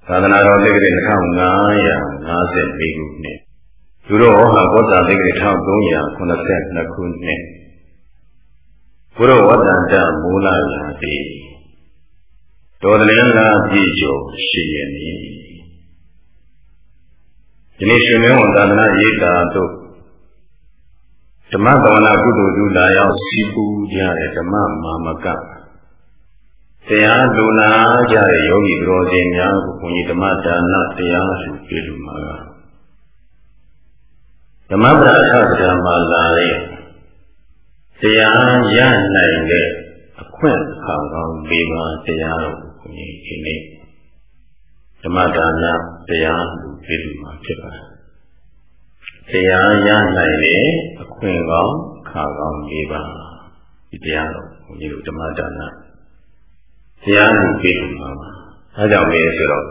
သာသနာတော်တက္ကရာ1554ခုနှစ်သူတော်ဟာဘောဓတက္ကရာ1382ခုနှစ်ဘုရောဝတ္တန္တမူလရာတိတော်တလင်းသာပြည့်ကျော်ရှိရမည်ဒီနေ့ရှင်မင်းဝန်သာသနာရေးတာတို့ဓမ္မသဝနာကုသိုလ်ဒုလာရောက်စီပူကြတဲ့ဓမ္မမာမကတရားလူနာကြတဲ့ယောဂီတော်စင်များကိုဘုန်းကြီးဓမ္မဒါနတရားစုပြုလို့မှာဓမ္မပဒအထကမှာလာတဲ့တရားရနိုင်တဲ့အခွင့်အခါကောင်း၄ပါးတရားတော်ကိုဘုန်းကြီးဒီနေ့ဓမ္မဒါနတရားစုပြုလို့မှာဖြစ်ပါတယ်တရားရနိုင်တဲ့အခွင့်ကောင်းခါကောင်း၄ပါးဒီတရားတော်ဘုန်းကြီးတို့ဓမ္မဒါနတရားကိုပြည့်စုံပါပါ။အဲကြောင့်လေဆိုတော့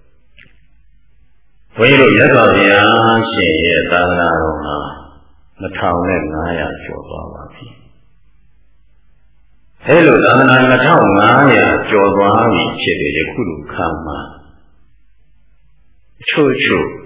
ဘုန်းကြီးတို့ရသော်ဘုရားရှင်ရဲ့သာသနာတော်မှာ2500ကျော်သွားပါပြီ။အဲလိုသာသနာ2500ကျော်သွားပြီဖြစ်တဲ့ယခုလိုခါမှာအချို့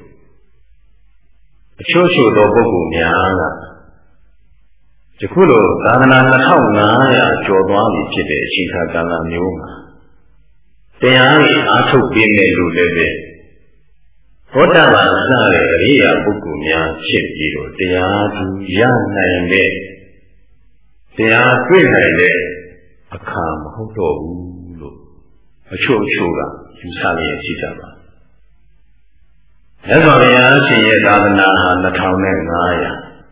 သောပုဂ္ဂိုလ်များကယခုလိုသာသနာ2500ကျော်သွားပြီဖြစ်တဲ့အချိန်ကာလမျိုးမှာတရားကိုအားထုတ်ပေးမယ်လို့လည်းပဲဘောဓဘာစတဲ့အရိယာပုဂ္ဂိုလ်များဖြစ်ပြီးတော့တရားသူရနိုင်တဲ့တရားတွေ့နိုင်တဲ့အခါမဟုတ်တော့ဘူးလို့အချို့ကယူဆရရှိကြပါမြတ်စွာဘုရားရှင်ရဲ့သာသနာဟာ2500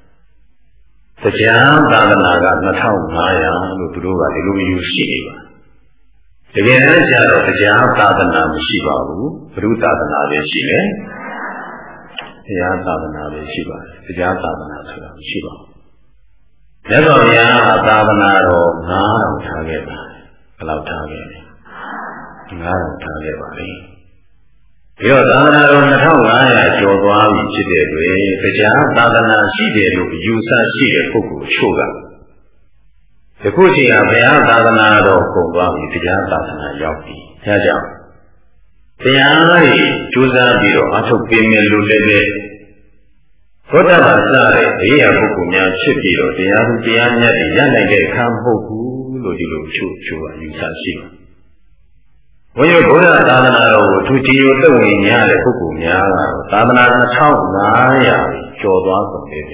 တရားသာသနာက2500လို့သူတို့ကဒီလိုယူရှိနေပါတကယ်တမ်းကျတော့တရားသာသနာမရှိပါဘူးဘုရုသာသနာပဲရှိတယ်တရားသာသနာပဲရှိပါတယ်တရားသာသနာဆိုတာမရှိပါဘူးမြတ်စွာဘုရားဟာသာသနာတော်9000ထားခဲ့ပါတယ်ဘယ်လောက်ထားခဲ့လဲ9000ထားခဲ့ပါလေပြီးတော့သာသနာတော်2500ကျော်သွားပြီဖြစ်တဲ့အတွက်တရားသာသနာရှိတယ်လို့ယူဆရှိတဲ့ပုဂ္ဂိုလ်ချို့ကဒီခုချိန်ကဘုရားသာသနာတော်ကုန်သွားပြီတရားသာသနာရောက်ပြီအဲဒါကြောင့်တရားတွေကြိုးစားပြီးတော့အထုတ်ပေးမယ်လို့လည်းပဲသောတာပန်စတဲ့ဘေးရပုဂ္ဂိုလ်များဖြစ်ပြီးတော့တရားသူတရားမြတ်တွေရနိုင်တဲ့အခါမဟုတ်ဘူးလို့ဒီလိုချို့ကယူဆရှိတယ်ဘုရားဗုဒ္ဓသာသနာတော်ကိုသူတည်ရသက်ဝင်ရတဲ့ပုဂ္ဂိုလ်များကတော့သာသနာ2500ကျော်သွားကုန်တယ်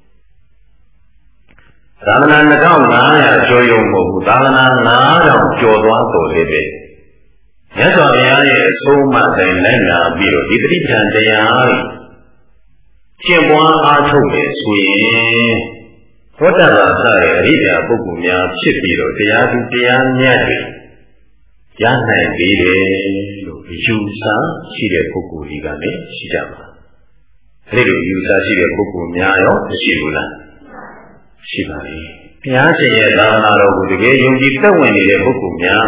သာသနာ2500ကျော်ရုံမဟုတ်ဘူးသာသနာ9000ကျော်သွားကုန်တယ်ပဲမြတ်စွာဘုရားရဲ့အဆုံးအမတိုင်းလိုက်လာပြီးတော့ဒီပဋိပဒါတရားကိုကျင့်ပွားအားထုတ်တယ်ဆိုရင်သောတာပန်စတဲ့အရိယာပုဂ္ဂိုလ်များဖြစ်ပြီးတော့တရားသူတရားမြတ်တွေရနိုင်ပြီလေလို့ယူဆရှိတဲ့ပုဂ္ဂိုလ်ကြီးကလည်းရှိကြပါအဲဒီလိုယူဆရှိတဲ့ပုဂ္ဂိုလ်များရောမရှိဘူးလားရှိပါလေဘုရားရှင်ရဲ့သာသနာတော်ကိုတကယ်ယုံကြည်သက်ဝင်နေတဲ့ပုဂ္ဂိုလ်များ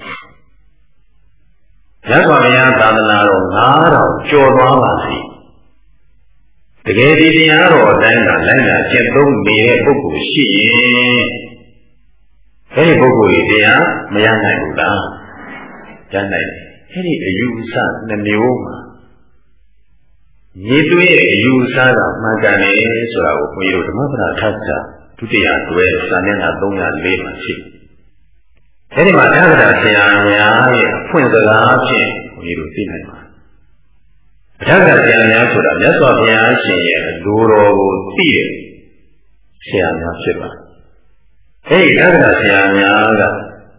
မြတ်စွာဘုရားသာသနာတော်9000ကျော်သွားပါစီတကယ်ဒီတရားတော်အတိုင်းကလိုက်လာကျင့်သုံးနေတဲ့ပုဂ္ဂိုလ်ရှိရင်အဲဒီပုဂ္ဂိုလ်ကြီးတရားမရနိုင်ဘူးလားရနိုင်တယ်အဲဒီအယူအဆနှမျိုးမှာညီသွေးရဲ့အယူအဆကမှန်ကန်တယ်ဆိုတာကိုဘုန်းကြီးတို့ဓမ္မပဒထပ်စာဒုတိယတွဲစာမျက်နှာ304မှာရှိအဲဒီမှာသက္ကတာဆရာများရဲ့အဖွင့်စကားဖြင့်ဘုန်းကြီးတို့သိနိုင်ပါတယ်သက္ကတာဆရာများဆိုတာမြတ်စွာဘုရားရှင်ရဲ့အလိုတော်ကိုသိတဲ့ဆရာများဖြစ်ပါတယ်အဲဒီသက္ကတာဆရာများက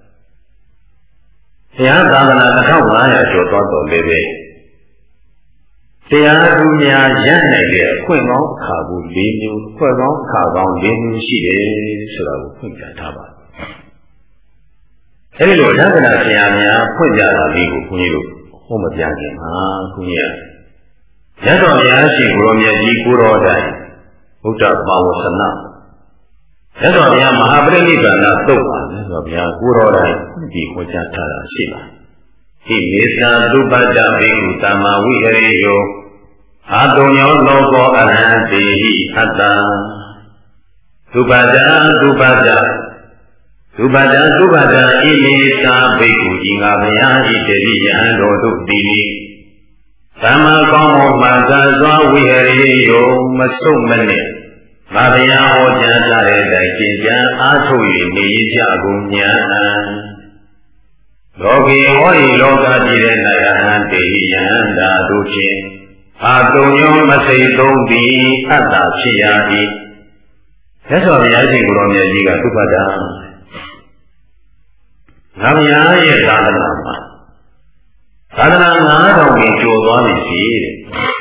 ဘုရားသာသနာ2500ကျော်သွားတော်လည်းပဲတရားသူများရနိုင်တဲ့အခွင့်ကောင်းအခါကို၄မျိုးအခွင့်ကောင်းအခါကောင်း၄မျိုးရှိတယ်ဆိုတာကိုဖွင့်ပြထားပါတယ်အဲဒီလိုသက္ကတာဆရာများဖွင့်ပြတာလေးကိုဘုန်းကြီးတို့ဟောမပြခင်မှာဘုန်းကြီးကရသော်ဘုရားရှင်ကိုရောမြတ်ကြီးကိုတော်တိုင်ဘုဒ္ဓပါဝဆနာရသော်ဘုရားမဟာပရိနိဗ္ဗာန်သုတ်ပါလဲဆိုတော့ဘုရားကိုတော်တိုင်ဒီဟောကြားထားတာရှိပါတယ်ဟိမေသာသုပတ္တဘိက္ခုသမ္မာဝိဟရိယောအာတုံယောလောကောအရဟံတိဟိအတ္တသုပတ္တသုပတ္တသုပတ္တဣမေသာဘိက္ခုဤငါဘုရားဤတတိယံတော်တို့သည်သမ္မာကောင်းမှုမှာသာစွာဝိဟရိယောမဆုံးမနဲ့မဘုရားဟောကြားထားတဲ့တိုင်ကျင့်ကြံအားထုတ်၍နေရကြကုန်ညာလောကီဟောဤလောကကြီးတဲ့၌အဟံတေယံသာတို့ဖြင့်အာတုံယောမစိတ်သုံးသည်အတ္တဖြစ်ရ၏မြတ်စွာဘုရားရှင်ကိုယ်တော်မြတ်ကြီးကသုဘတာငါဘုရားရဲ့သာသနာမှာသာသနာ9000ကိုကျော်သွားပြီစီတဲ့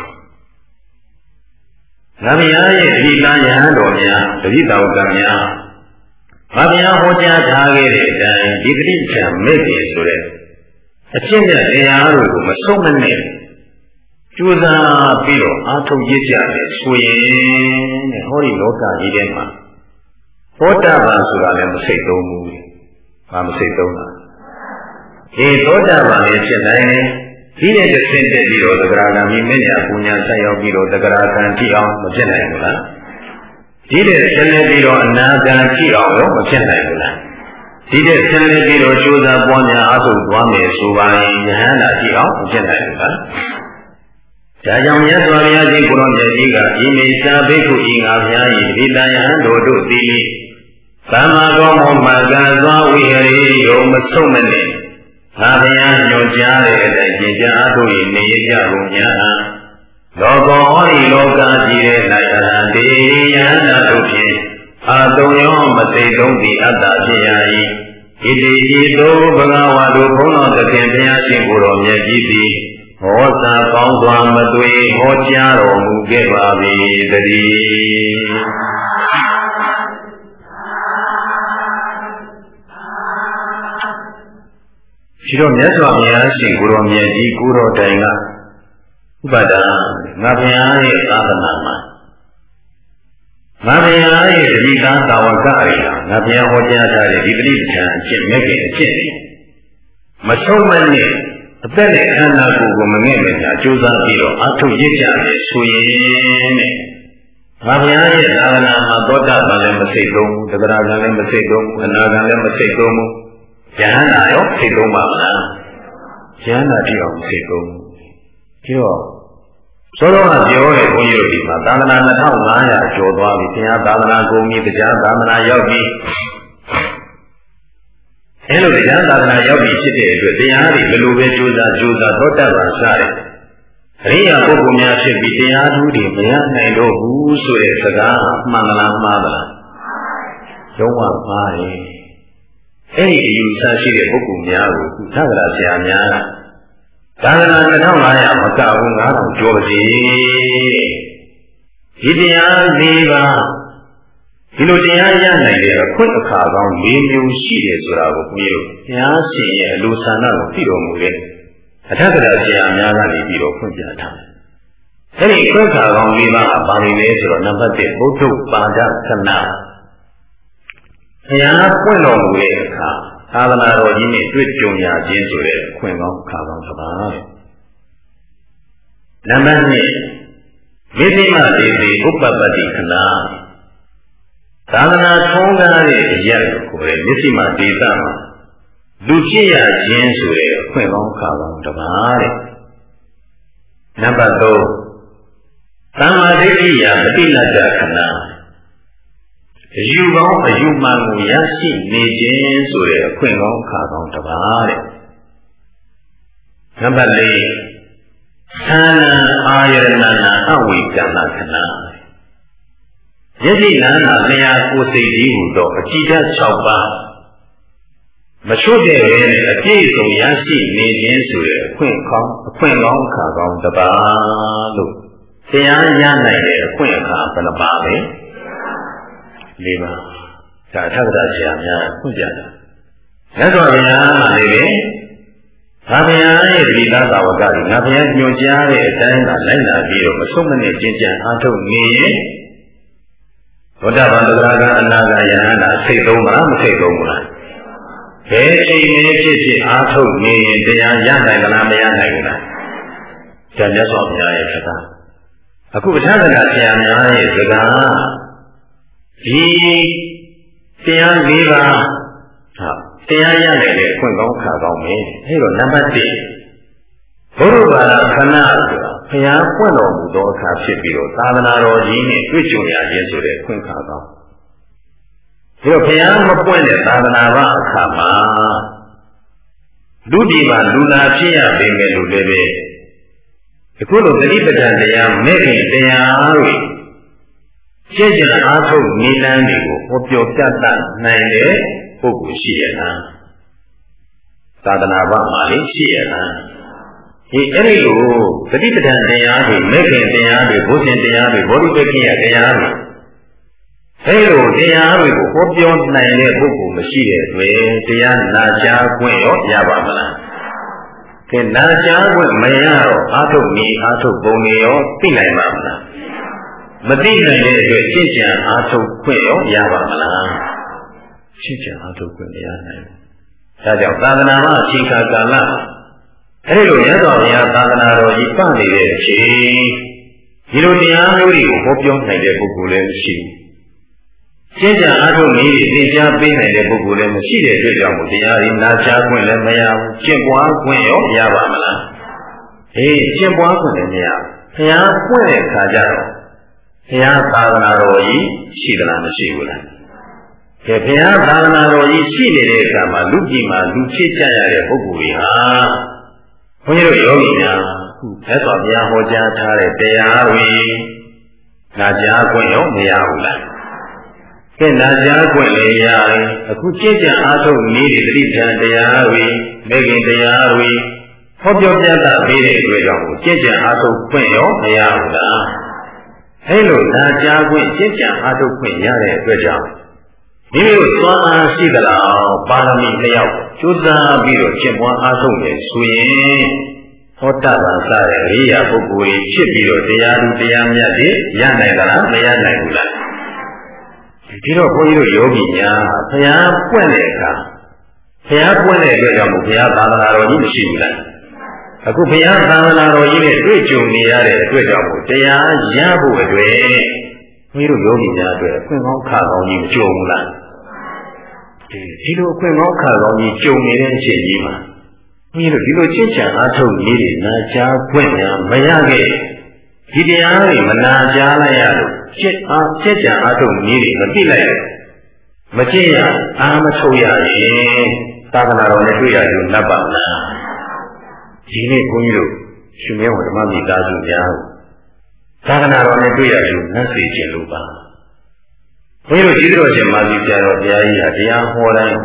ငါဘုရားရဲ့ဒီလမ်းယဟန်တော်များတတိတော်ကများငါဘုရားဟောကြားထားခဲ့တဲ့အတိုင်းဒီတိချံမဲ့ပြီဆိုတဲ့အကျင့်နဲ့တရားတို့ကိုမဆုံးမနဲ့ကြိုးစားပြီးတော့အားထုတ်ရကြတယ်ဆိုရင်တဲ့ဟောဒီလောကကြီးထဲမှာသောတာပန်ဆိုတာလည်းမစိတ်သုံးဘူး။ဘာမစိတ်သုံးတာ။ဒီသောတာပန်ရဲ့ဖြစ်တိုင်းဒီနဲ့တစ်ဆင့်တက်ပြီးတော့သဂရာဂံမိမညာပူညာဆက်ရောက်ပြီးတော့သဂရာဂံကြည့်အောင်မဖြစ်နိုင်ဘူးလား။ဒီနဲ့ဆင်းနေပြီးတော့အနာဂံကြည့်အောင်ရောမဖြစ်နိုင်ဘူးလား။ဒီနဲ့ဆင်းနေပြီးတော့ကြိုးစားပွားများအားထုတ်သွားမယ်ဆိုပါရင်ယဟန္တာကြည့်အောင်မဖြစ်နိုင်ဘူးလား။ဒါကြောင့်မြတ်စွာဘုရားရှင်ကိုရောမြတ်ကြီးကဤမိစ္ဆာဘိက္ခုဤငါဘုရား၏ဒီတန်ယဟန်တို့သည်သမ္မာကောင်းမှုမှာကံသွားဝိဟရိယောမဆုံးမနဲ့ငါဘုရားညွှန်ကြားတဲ့အတိုင်းကျင့်ကြအားထုတ်၍နေရကြကုန်ညာလောကောဟောဤလောကကြီးရဲ့၌အရဟံတေယဟန္တာတို့ဖြင့်အာတုံယောမသိသုံးသည်အတ္တဖြစ်ရ၏ဣတိဤသို့ဘဂဝါတို့ဘုန်းတော်သခင်ဘုရားရှင်ကိုယ်တော်မြတ်ကြီးသည်ဟောစာကောင်းစွာမသွေဟောကြားတော်မူခဲ့ပါ၏တည်းဒီတော့မြတ်စွာဘုရားရှင်ကိုယ်တော်မြတ်ကြီးကိုယ်တော်တိုင်ကဥပဒါငါဘုရားရဲ့သာသနာမှာငါဘုရားရဲ့တတိကာသာဝကတွေငါဘုရားဟောကြားထားတဲ့ဒီပဋိပဒါအကျင့်မဲ့ခင်အကျင့်တွေမဆုံးမနဲ့အသက်နဲ့ခန္ဓာကိုယ်ကိုမငဲ့မညာကြိုးစားပြီးတော့အထုတ်ရကြတယ်ဆိုရင်တဲ့ငါဘုရားရဲ့သာသနာမှာသောတာပန်လည်းမစိတ်သုံးဘူးသဂရာဂံလည်းမစိတ်သုံးဘူးအနာဂံလည်းမစိတ်သုံးဘူးယဟန္တာရောစိတ်သုံးပါမလားယဟန္တာတိအောင်စိတ်သုံးဘူးဒီတော့သောတော်ကပြောတဲ့ဘုန်းကြီးတို့ဒီမှာသာသနာ2500ကျော်သွားပြီတရားသာသနာကုန်ပြီတရားသာသနာရောက်ပြီအဲလိုတရားသာသနာရောက်ပြီဖြစ်တဲ့အတွက်တရားတွေဘယ်လိုပဲကြိုးစားသောတာပန်စားတယ်အရိယာပုဂ္ဂိုလ်များဖြစ်ပြီးတရားဓုတွေမရနိုင်တော့ဘူးဆိုတဲ့စကားမှန်သလားမှားသလားလုံးဝမှားတယ်အဲ့ဒီအယူဆရှိတဲ့ပုဂ္ဂိုလ်များကိုသက္ကရာဆရာများသာသနာ2500မကဘူး9000ကျော်ပါစေဒီတရား၄ပါးဒီလိုတရားရနိုင်တဲ့အခွင့်အခါကောင်း၄မျိုးရှိတယ်ဆိုတာကိုဘုရားဘုရားရှင်ရဲ့အလိုဆန္ဒကိုသိတော်မူတဲ့အထက်ကရာဆရာများကနေပြီးတော့ဖွင့်ပြထားတယ်။အဲဒီခွင့်အခါကောင်း၄ပါးအပါနေလဲဆိုတော့နံပါတ်1ဘုဒ္ဓပါဒခဏဘုရားပွင့်တော်မူတဲ့အခါသာသနာတော်ကြီးနဲ့တွေ့ကြုံရခြင်းဆိုတဲ့ခွင့်ကောင်းအခါကောင်းတစ်ပါးနံပါတ်2ဝိသိမဒေတိဥပပပတ္တိခဏသာသနာထုံးကားတဲ့အရာကိုခေါ်တဲ့မျက်စိမှဒေသမှာလူဖြစ်ရခြင်းဆိုတဲ့အခွင့်ကောင်းခါကောင်းတစ်ပါးတဲ့နံပါတ်3သမ္မာဒိဋ္ဌိယပฏิလတ္တခဏအယူကောင်းအယူမှန်ကိုရရှိနေခြင်းဆိုတဲ့အခွင့်ကောင်းခါကောင်းတစ်ပါးတဲ့နံပါတ်4သာနာအာယရဏနာအဝိကမ္မခဏယတိနာနာလျာကိုယ်စိတ်ကြီးဟူသောအကြည်ဓာတ်6ပါးမချွတ်တဲ့ပဲနဲ့အပြည့်စုံရရှိနေခြင်းဆိုတဲ့အခွင့်ကောင်းခါကောင်းတစ်ပါးလို့တရားရနိုင်တဲ့အခွင့်အခါဘယ်နှပါးလဲ၄ပါးဒါထပ်တာဆရာများဖွင့်ပြတာမြတ်စွာဘုရားမှလည်းပဲငါဘုရားရဲ့ဒီသာသဝကကြီးငါဘုရားညွှန်ကြားတဲ့အတိုင်းသာလိုက်လာပြီးတော့မဆုံးမနဲ့ကျင့်ကြံအားထုတ်နေရင်သောတာပန်သဂရာဂံအနာဂံယဟန္တာစိတ်သုံးပါမစိတ်သုံးဘူးလားဘယ်ချိန်နဲ့ဖြစ်အားထုတ်နေရင်တရားရနိုင်သလားမရနိုင်ဘူးလားဒါမြတ်စွာဘုရားရဲ့စကားအခုပဋ္ဌာန်းကဆရာများရဲ့စကားဒီတရား၄ပါးတရားရနိုင်တဲ့အခွင့်ကောင်းခါကောင်းပဲအဲတော့နံပါတ်1ဘုရုပါဒခဏဆိုတာဘုရားပွင့်တော်မူသောအခါဖြစ်ပြီးတော့သာသနာတော်ကြီးနဲ့တွေ့ကြုံရခြင်းဆိုတဲ့ခွင့်ခါကောင်းဒီတော့ဘုရားမပွင့်တဲ့သာသနာ့အခါမှာလူဒီမှာလူနာဖြစ်ရပေမဲ့လို့လည်းပဲအခုလိုသတိပဋ္ဌာန်တရားမဲ့ခင်တရားတွေကျင့်ကြံအားထုတ်နိလန်းတွေကိုဟောပြောပြတတ်နိုင်တဲ့ပုဂ္ဂိုလ်ရှိရလားသာသနာ့ဘာမှလည်းရှိရလားဒီအဲ့ဒီလိုသတိပဋ္ဌာန်တရားတွေမဲ့ခင်တရားတွေဘုဇင်တရားတွေဘောဓိပက္ခိယတရားတွေအဲ့လိုတရားတွေကိုဟောပြောနိုင်တဲ့ပုဂ္ဂိုလ်မရှိတဲ့အတွက်တရားနာကြားခွင့်ရောရပါမလားကဲနာကြားခွင့်မရတော့အာထုတ်နေအာထုတ်ပုံနေရောသိနိုင်ပါမလားမသိနိုင်တဲ့အတွက်ရှင်းချင်အာထုတ်ခွင့်ရောရပါမလားရှင်းချင်အာထုတ်ခွင့်မရနိုင်ဘူးဒါကြောင့်သာသနာ့အချိန်ကာလအဲ့လိုရသော်ဘုရားသာသနာတော်ကြီးပတ်နေတဲ့အချိန်ဒီလိုတရားမျိုးတွေကိုဟောပြောနိုင်တဲ့ပုဂ္ဂိုလ်လည်းမရှိဘူးရှင်းချင်အာထုတ်နည်းတွေသင်ကြားပေးနိုင်တဲ့ပုဂ္ဂိုလ်လည်းမရှိတဲ့အတွက်ကြောင့်တရားတွေနာကြားခွင့်လည်းမရဘူးကျင့်ပွားခွင့်ရောရပါမလားကျင့်ပွားခွင့်လည်းမရဘူးဘုရားပွင့်တဲ့အခါကျတော့ဘုရားသာသနာတော်ကြီးရှိသလားမရှိဘူးလားကဲဘုရားသာသနာတော်ကြီးရှိနေတဲ့အခါမှာလူကြီးမှာလူဖြစ်ကြရတဲ့ပုဂ္ဂိုလ်တွေဟာဘုန်းကြီးတို့ယောဂီများခုသက်စွာဘုရားဟောကြားထားတဲ့တရားတွေနာကြားခွင့်ရောမရဘူးလားကဲနာကြားခွင့်လည်းရတယ်အခုကြည်ကြံအားထုတ်နည်းတွေသတိဉာဏ်တရားတွေမေခင်တရားတွေဟောပြောပြတာပေးတဲ့အတွက်ကြောင့်ကြည်ကြံအားထုတ်ခွင့်ရောမရဘူးလားအဲလိုနာကြားခွင့်ကြည်ကြံအားထုတ်ခွင့်ရတဲ့အတွက်ကြောင့်မိမိတို့သွားအားရှိသလားပါရမီလျောက်ကျိုးစားပြီးတော့ကျင့်ပွားအားထုတ်နေဆိုရင်ဟောတာပါစတဲ့ရိယာပုဂ္ဂိုလ်ကြီးဖြစ်ပြီးတော့တရားသူတရားမြတ်တွေရနိုင်သလားမရနိုင်ဘူးလားဒီတော့ဘုန်းကြီးတို့ယောဂီများဘုရားပွင့်တဲ့အခါဘုရားပွင့်တဲ့အတွက်ကြောင့်ဘုရားသာသနာတော်ကြီးမရှိဘူးလားအခုဘုရားသာသနာတော်ကြီးနဲ့တွေ့ကြုံနေရတဲ့အတွက်ကြောင့်တရားရဖို့အတွက်ဘုန်းကြီးတို့ယောဂီများအတွက်အခွင့်ကောင်းခါကောင်းကြီးမကြုံဘူးလားဒီလိုအခွင့်ကောင်းခါကောင်းကြီးကြုံနေတဲ့အချိန်ကြီးမှာဘုန်းကြီးတို့ဒီလိုချစ်ချံအားထုတ်နည်းတွေနာကြားခွင့်များမရခဲ့ဒီတရားတွေမနာကြားလိုက်ရလို့ချစ်ချံအားထုတ်နည်းတွေမသိလိုက်ရမကြည့်ရအားမထုတ်ရရင်သာသနာတော်နဲ့တွေ့ရလို့နတ်ပါလားဒီနေ့ဘုန်းကြီးတို့ရှင်မဲဝဓမ္မမိသားစုများသာသနာတော်နဲ့တွေ့ရလို့နတ်စေခြင်းလို့ပါဘုန်းကြီးတို့ကြီးတော်ရှင်မာသီဆရာတော်ဘုရားကြီးဟာတရားဟောတိုင်း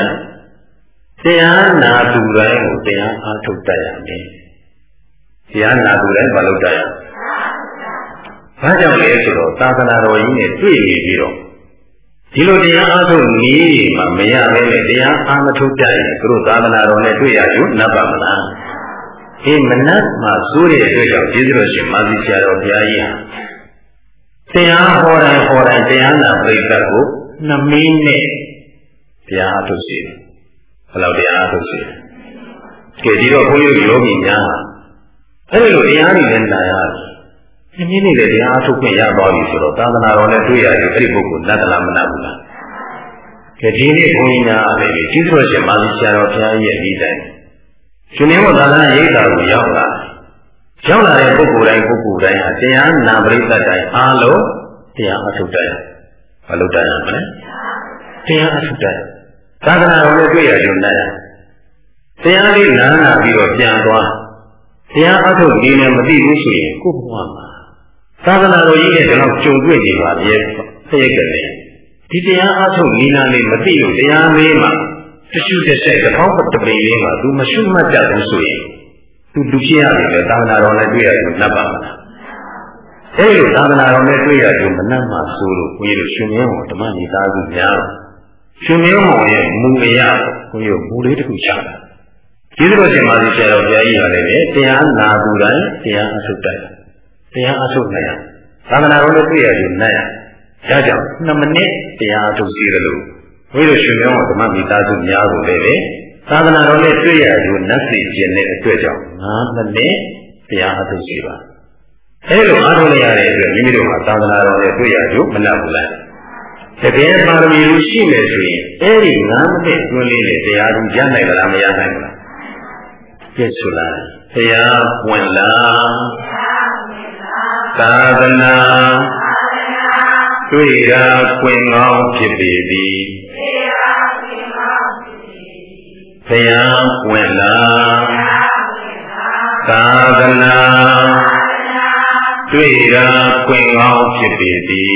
တရားနာသူတိုင်းကိုတရားအားထုတ်တတ်ရမယ်တရားနာသူတိုင်းမလုပ်တတ်ရဘာကြောင့်လဲဆိုတော့သာသနာတော်ကြီးနဲ့တွေ့နေပြီးတော့ဒီလိုတရားအားထုတ်နည်းမှမရဘဲနဲ့တရားအားမထုတ်တတ်ရင်သူတို့သာသနာတော်နဲ့တွေ့ရလို့နတ်ပါမလားမနတ်မှာစိုးတဲ့အတွက်ကြောင့်ကျေးဇူးတော်ရှင်မာသီဆရာတော်ဘုရားကြီးဟာတရားဟောတိုင်းတရားနာပရိသတ်ကို2မိနစ်တရားအားထုတ်စေတယ်ဘယ်လောက်တရားအားထုတ်စေတယ်ကဲဒီတော့ဘုန်းကြီးယောဂီများအဲ့လိုတရားတွေနဲ့နာရတယ်2မိနစ်နဲ့တရားအားထုတ်ခွင့်ရသွားပြီဆိုတော့သာသနာတော်နဲ့တွေ့ရတယ်အဲ့ဒီပုဂ္ဂိုလ်နတ်သလားမနတ်ဘူးလားကဲဒီနေ့ဘုန်းကြီးများအဲ့ဒီကျေးဇူးတော်ရှင်မာသီဆရာတော်ဘုရားကြီးရဲ့ဒီတိုင်းရှင်နေဝသာသနာရိပ်သာကိုရောက်လာတဲ့ပုဂ္ဂိုလ်တိုင်းဟာတရားနာပရိသတ်တိုင်းအားလုံးတရားအထုတ်တယ်မလုပ်တတ်ရမလဲတရားအထုတ်တယ်သာသနာတော်နဲ့တွေ့ရရုံနဲ့တရားလေးနားနာပြီးတော့ပြန်သွားတရားအထုတ်နေလည်းမသိဘူးဆိုရင်ကိုယ့်ဘဝမှာသာသနာတော်ကြီးရဲ့ဒီလောက်ကြုံတွေ့နေပါရဲ့သိရကြတယ်ဒီတရားအထုတ်နေနာလေးမသိလို့တရားလေးမှာတရှုတစ်ဆက်တစ်ခေါက်တစ်ပင်လေးမှာသူမရှုမှတ်ကြဘူးဆိုရင်သူလူဖြစ်ရတယ်လေသာသနာတော်နဲ့တွေ့ရရုံနဲ့ပါမလားအဲ့လိုသာသနာတော်နဲ့တွေ့ရလို့မနှမ်းမှဆိုလို့ဘုန်းကြီးတို့ရှင်မင်းတော်ဓမ္မမိသားစုများရှင်မင်းတော်ရဲ့မူအရာဘုန်းကြီးတို့မူလေးတစ်ခုချတာကျေးဇူးတော်ရှင်မာသီဆရာတော်ဘုရားကြီးကလည်းတရားနာသူတိုင်းတရားအထုတ်တယ်တရားအထုတ်နိုင်ရသာသနာတော်နဲ့တွေ့ရလို့နိုင်ရဒါကြောင့်2မိနစ်တရားအထုတ်စီရလို့ဘုန်းကြီးတို့ရှင်မင်းတော်ဓမ္မမိသားစုများကိုလည်းသာသနာတော်နဲ့တွေ့ရလို့နတ်စီခြင်းတဲ့အတွက်ကြောင့်9မိနစ်တရားအထုတ်စီပါအဲလိုအားထုတ်ရတဲ့အတွက်မိမိတို့မှာသာသနာတော်နဲ့တွေ့ရလို့မနှက်ဘူးလားတကယ်ပါရမီလူရှိမယ်ဆိုရင်အဲဒီ9မိနစ်အတွင်းလေးနဲ့တရားသူရနိုင်လားမရနိုင်ဘူးလားပြည့်စုံလားတရားဝင်လားသာသနာတွေ့ရာကွင်ကောင်းဖြစ်ပေသည်ဘုရားပွင့်လာသာသနာတွေ့ရာကွင်ကောင်းဖြစ်ပေသည်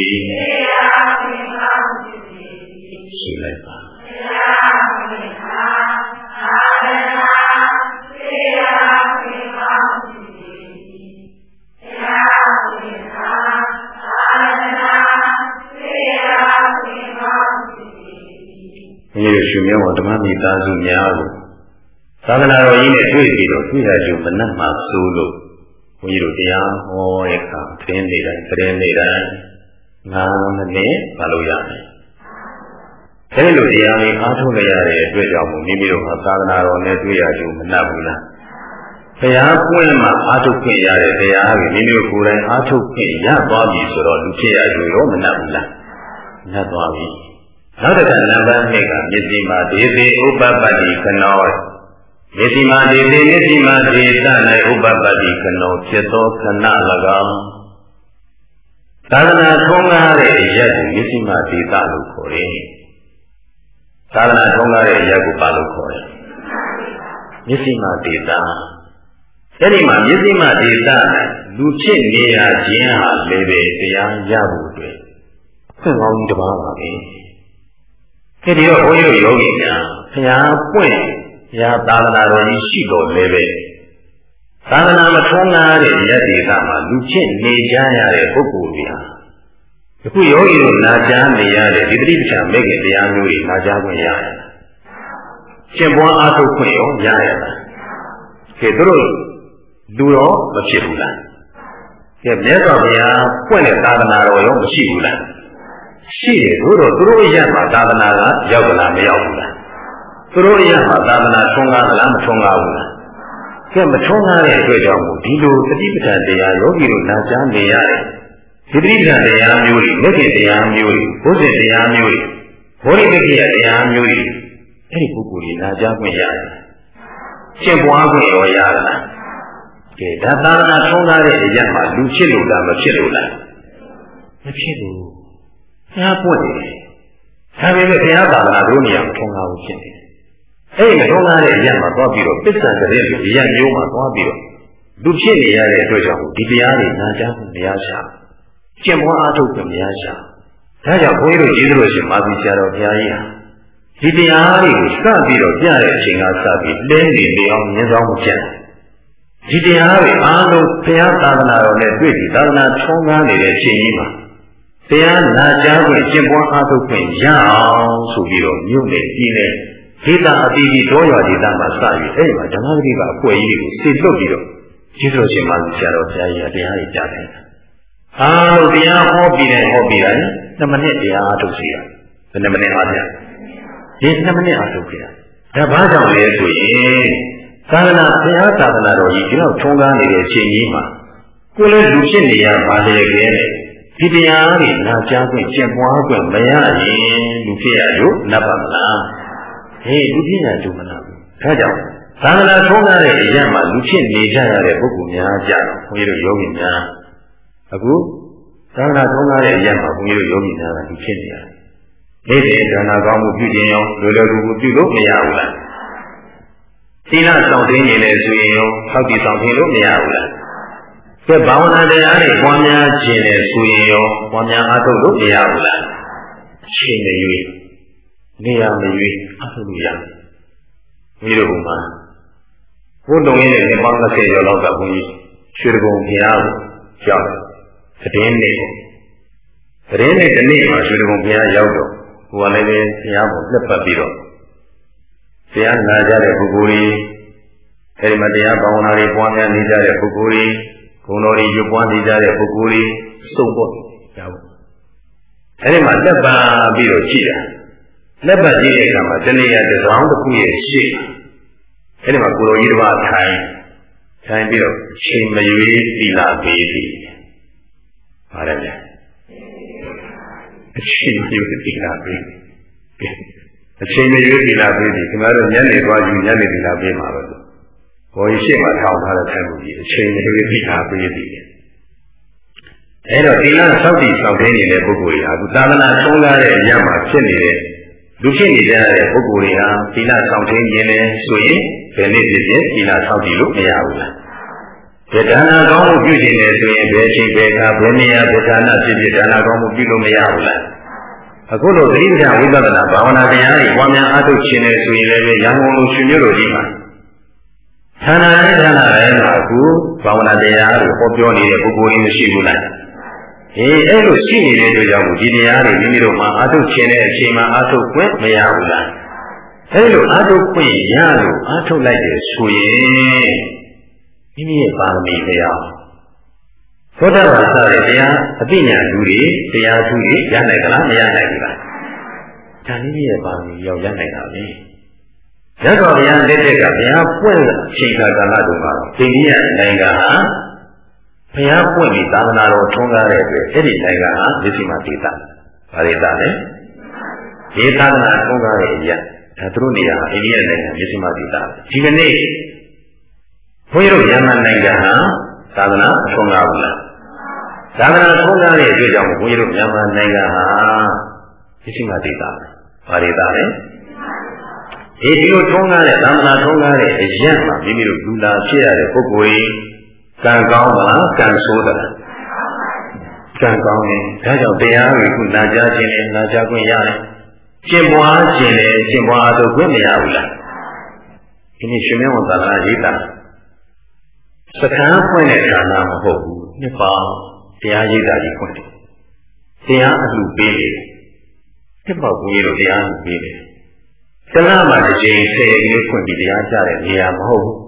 ရှိလိုက်ပါမြေရှင်မြောဓမ္မမိသားစုများကိုသာသနာတော်ကြီးနဲ့တွေ့ပြီးတော့တွေ့ရကြုံမနှက်မှဆိုးလို့ဘုန်းကြီးတို့တရားဟောတဲ့အခါသတင်းနေတိုင်း9မိနစ်မလုပ်ရမယ်။အဲဒီလိုတရားလေးအားထုတ်ရတဲ့အတွက်ကြောင့်မိမိတို့ဟာသာသနာတော်နဲ့တွေ့ရကြုံမနှက်ဘူးလား။တရားပွင့်မှအားထုတ်ခွင့်ရတဲ့တရားကိုမိမိတို့ကိုယ်တိုင်အားထုတ်ခွင့်ရသွားပြီဆိုတော့လူဖြစ်ရကြုံရောမနှက်ဘူးလား။နှက်သွားပြီ။နောက်တစ်ခါနံပါတ်2ကမျက်စိမှာဒေသေဥပပတ္တိခဏောမျက်စိမှာဒေသေမျက်စိမှာဒေသ၌ဥပပတ္တိခဏောဖြစ်သောခဏ၎င်းသာသနာထုံးကားတဲ့အရက်ကိုမျက်စိမှာဒေသလို့ခေါ်တယ်။သာသနာထုံးကားတဲ့အရက်ကိုဘာလို့ခေါ်လဲ။မျက်စိမှာဒေသအဲဒီမှာမျက်စိမှာဒေသလူဖြစ်နေရခြင်းဟာလည်းပဲတရားရဖို့အတွက်ခွင့်ကောင်းကြီးတစ်ပါးပါပဲ။ဒီတော့ဘုန်းကြီးတို့ယောဂီများဘုရားပွင့်ဘုရားသာသနာတော်ကြီးရှိတော်လည်းပဲသာသနာမထွန်းကားတဲ့ယတ္တိကမှာလူချင်းနေကြရတဲ့ပုဂ္ဂိုလ်တွေဟာအခုယောဂီတို့နာကြားနေရတဲ့ဒီတိပ္ပံမေခင်တရားမျိုးတွေနာကြားခွင့်ရရတယ်။ကျင့်ပွားအားထုတ်ခွင့်ရောရရတာ။ကဲတို့လူရောမဖြစ်ဘူးလား။ကဲမြတ်စွာဘုရားပွင့်တဲ့သာသနာတော်ရောမရှိဘူးလား။ရှိတယ်တို့တော့သူတို့ရမှာသာသနာကရောက်ကြလားမရောက်ဘူးလားသူတို့ရမှာသာသနာထွန်းကားလားမထွန်းကားဘူးလားကဲမထွန်းကားတဲ့အတွက်ကြောင့်ဒီလိုတတိပဋ္ဌာန်တရားယောဂီတို့နာကြားနေရတယ်ဒီတတိပဋ္ဌာန်တရားမျိုးတွေလက်ကျင်တရားမျိုးတွေဘုဇင်တရားမျိုးတွေဘောဓိတက္ကိယတရားမျိုးတွေအဲ့ဒီပုဂ္ဂိုလ်တွေနာကြားခွင့်ရတယ်ရှင်းပွားခွင့်ရောရလားကဲဒါသာသနာထွန်းကားတဲ့အရာမှာလူဖြစ်လို့လားမဖြစ်လို့လားမဖြစ်ဘူးဘုရားပွင့်နေတယ်။ဒါပေမဲ့ဘုရားသာသနာတို့နေရာမထုံးကားဘူးဖြစ်နေတယ်။အဲဒီမထုံးကားတဲ့အရာမှာသွားပြီးတော့ပစ္စံတဲ့လူအရာမျိုးမှာသွားပြီးတော့လူဖြစ်နေရတဲ့အတွက်ကြောင့်ဒီတရားတွေနာကြားဖို့မရရှာ။ကျင့်ပွားအားထုတ်ဖို့မရရှာ။ဒါကြောင့်ဘုန်းကြီးတို့ကျေးဇူးတော်ရှင်မာသီဆရာတော်ဘုရားကြီးဟာဒီတရားတွေကိုစပြီးတော့ပြတဲ့အချိန်ကစပြီးလဲနေလေအောင်မြင်ဆောင်မှုကျန်။ဒီတရားတွေအားလုံးဘုရားသာသနာတော်နဲ့တွေ့ပြီးသာသနာထုံးကားနေတဲ့အချိန်ကြီးမှာတရားနာကြားခွင့်ကျင့်ပွားအားထုတ်ခွင့်ရအောင်ဆိုပြီးတော့မြို့နယ်ပြည်နယ်ဒေသအသီးသီးတောရွာဒေသမှာစပြီးအဲဒီမှာဓမ္မဂတိကအကွယ်ကြီးတွေကိုစေလွတ်ပြီးတော့ကျေးဇူးရှင်မဆရာတော်ဘုရားကြီးကတရားကြီးကြားတယ်။အားလုံးတရားဟောပြီးတိုင်း2မိနစ်တရားအားထုတ်စီတာဘယ်နှမိနစ်အားပြဒီ2မိနစ်အားထုတ်ကြတာဒါဘာကြောင့်လဲဆိုရင်သာသနာဘုရားသာသနာတော်ကြီးဒီလောက်ထုံးကားနေတဲ့အချိန်ကြီးမှာကိုယ်လည်းလူဖြစ်နေရပါလေခဲ့တယ်ဒီတရားတွေနာကြားခွင့်ကျင့်ပွားခွင့်မရရင်လူဖြစ်ရလို့နတ်ပါမလားဟေးလူဖြစ်ရကြုံမလားဒါကြောင့်သာသနာထုံးကားတဲ့အရာမှာလူဖြစ်နေကြရတဲ့ပုဂ္ဂိုလ်များကြတော့ဘုန်းကြီးတို့ယောဂီများအခုသာသနာထုံးကားတဲ့အရာမှာဘုန်းကြီးတို့ယောဂီများကလူဖြစ်နေရတယ်နေ့စဉ်ဒါနာကောင်းမှုပြုခြင်းရောလွယ်လွယ်ကူကူပြုလို့မရဘူးလားသီလဆောင်သိနေလေဆိုရင်ရောဟောက်တည်ဆောင်သိလို့မရဘူးလားကဲဘာဝနာတရားတွေပွားများခြင်းနဲ့ဆိုရင်ရောပွားများအားထုတ်လို့မရဘူးလားချိန်မရွေးနေရာမရွေးအားထုတ်လို့ရတယ်ဒီလိုဥမာဘုဒ္ဓဝင်ရဲ့နှစ်ပေါင်း30ကျော်လောက်ကဘုန်းကြီးရွှေတကုံဘုရားကိုရောက်သတင်းနေ့တနေ့မှာရွှေတကုံဘုရားရောက်တော့ဟိုကလည်းဘုရားကိုလက်ပတ်ပြီးတော့တရားနာကြတဲ့ပုဂ္ဂိုလ်ကြီးအဲဒီမှာတရားဘာဝနာတွေပွားများနေကြတဲ့ပုဂ္ဂိုလ်ကြီးဘုံတော်ကြီးရွပွားနေကြတဲ့ပုဂ္ဂိုလ်ကြီးစုံပေါ့ရပါဘူးအဲဒီမှာလက်ပတ်ပြီးတော့ကြည့်တာလက်ပတ်ကြည့်တဲ့အခါမှာတဏှာတစ်စောင်းတစ်ခုရဲ့ရှေ့အဲဒီမှာကိုယ်တော်ကြီးတစ်ပါးထိုင်ပြီးတော့ချိန်မရွေးသီလပေးသည်ဟာတယ်ဗျအချိန်မရွေးသီလပေးအချိန်မရွေးသီလပေးသည်ခင်ဗျားတို့ညနေသွားယူညနေသီလပေးမှာပဲဘောကြီးရှေ့မှာထောင်ထားတဲ့ဆံမှုကြီးအချိန်မရွေးသီလပေးသည်အဲ့တော့ဒီလားစောက်တည်ဆောင်တဲ့နေတဲ့ပုဂ္ဂိုလ်တွေဟာအခုသာသနာထုံးကားတဲ့အရာမှာဖြစ်နေတဲ့လူဖြစ်နေကြတဲ့ပုဂ္ဂိုလ်တွေဟာဒီလားဆောင်တဲ့ခြင်းလဲဆိုရင်ဘယ်နည်းဖြစ်ဖြစ်ဒီလားစောက်တည်လို့မရဘူးလားဒီဒါနာကောင်းမှုပြုခြင်းလဲဆိုရင်ဘယ်ချိန်ဘယ်အခါဘယ်နေရာဘယ်ဌာနဖြစ်ဖြစ်ဒါနာကောင်းမှုပြုလို့မရဘူးလားအခုလိုသတိပဋ္ဌာန်ဝိပဿနာဘာဝနာတရားတွေပွားများအားထုတ်ခြင်းလဲဆိုရင်လည်းရန်ကုန်လိုရှင်မြို့လိုကြီးမှာဌာနတိုင်းဌာနတိုင်းမှာအခုဘာဝနာတရားကိုဟောပြောနေတဲ့ပုဂ္ဂိုလ်တွေမရှိဘူးလားအဲ့လိုရှိနေတဲ့အတွက်ကြောင့်ဒီတရားတွေမိမိတို့မှာအားထုတ်ခြင်းတဲ့အချိန်မှာအားထုတ်ခွင့်မရဘူးလားအဲ့လိုအားထုတ်ခွင့်ရလို့အားထုတ်လိုက်တယ်ဆိုရင်မိမိရဲ့ပါရမီတရားသောတာပန်စတဲ့တရားအသိဉာဏ်လူတွေတရားသူတွေရနိုင်ကြလားမရနိုင်ဘူးလားဒါမိမိရဲ့ပါရမီရောက်ရနိုင်တာပဲရသော်ဘုရားလက်ထက်ကဘုရားပွင့်အချိန်ကာလတုန်းကတော့အိန္ဒိယနိုင်ငံဟာဘုရားပွင့်ပြီးသာသနာတော်ထွန်းကားတဲ့အတွက်အဲ့ဒီနိုင်ငံဟာမြစ်စီမဒေသဘာဒေသလဲဒီသာသနာထွန်းကားတဲ့အရာဒါသူတို့နေရာအိန္ဒိယနိုင်ငံမြစ်စီမဒေသဒီကနေ့ဘုန်းကြီးတို့မြန်မာနိုင်ငံဟာသာသနာထွန်းကားဘူးလားသာသနာထွန်းကားတဲ့အတွက်ကြောင့်ဘုန်းကြီးတို့မြန်မာနိုင်ငံဟာမြစ်စီမဒေသဘာဒေသလဲဒီလိုထွန်းကားတဲ့သာသနာထွန်းကားတဲ့အရာမှာမိမိတို့လူလာဖြစ်ရတဲ့ပုဂ္ဂိုလ်ကြီးကံကောင်းလားကံဆိုးသလားကံကောင်းတယ်ဒါကြောင့်တရားကိုခုနာကြားခြင်းနဲ့နာကြားခွင့်ရတယ်ကျင့်ပွားခြင်းနဲ့ကျင့်ပွားတော့ခွင့်မရဘူးလားဒီနေ့ရှင်မင်းဝန်သာသနာရေးတာစခန်းဖွင့်တဲ့ဌာနမဟုတ်ဘူးနှစ်ပေါင်းတရားရေးတာကြီးဖွင့်တယ်တရားအလှပေးတယ်နှစ်ပေါင်းကိုကြီးတို့တရားအလှပေးတယ်သလမှာတစ်ချိန်10ရက်လေးဖွင့်ပြီးတရားကြတဲ့နေရာမဟုတ်ဘူး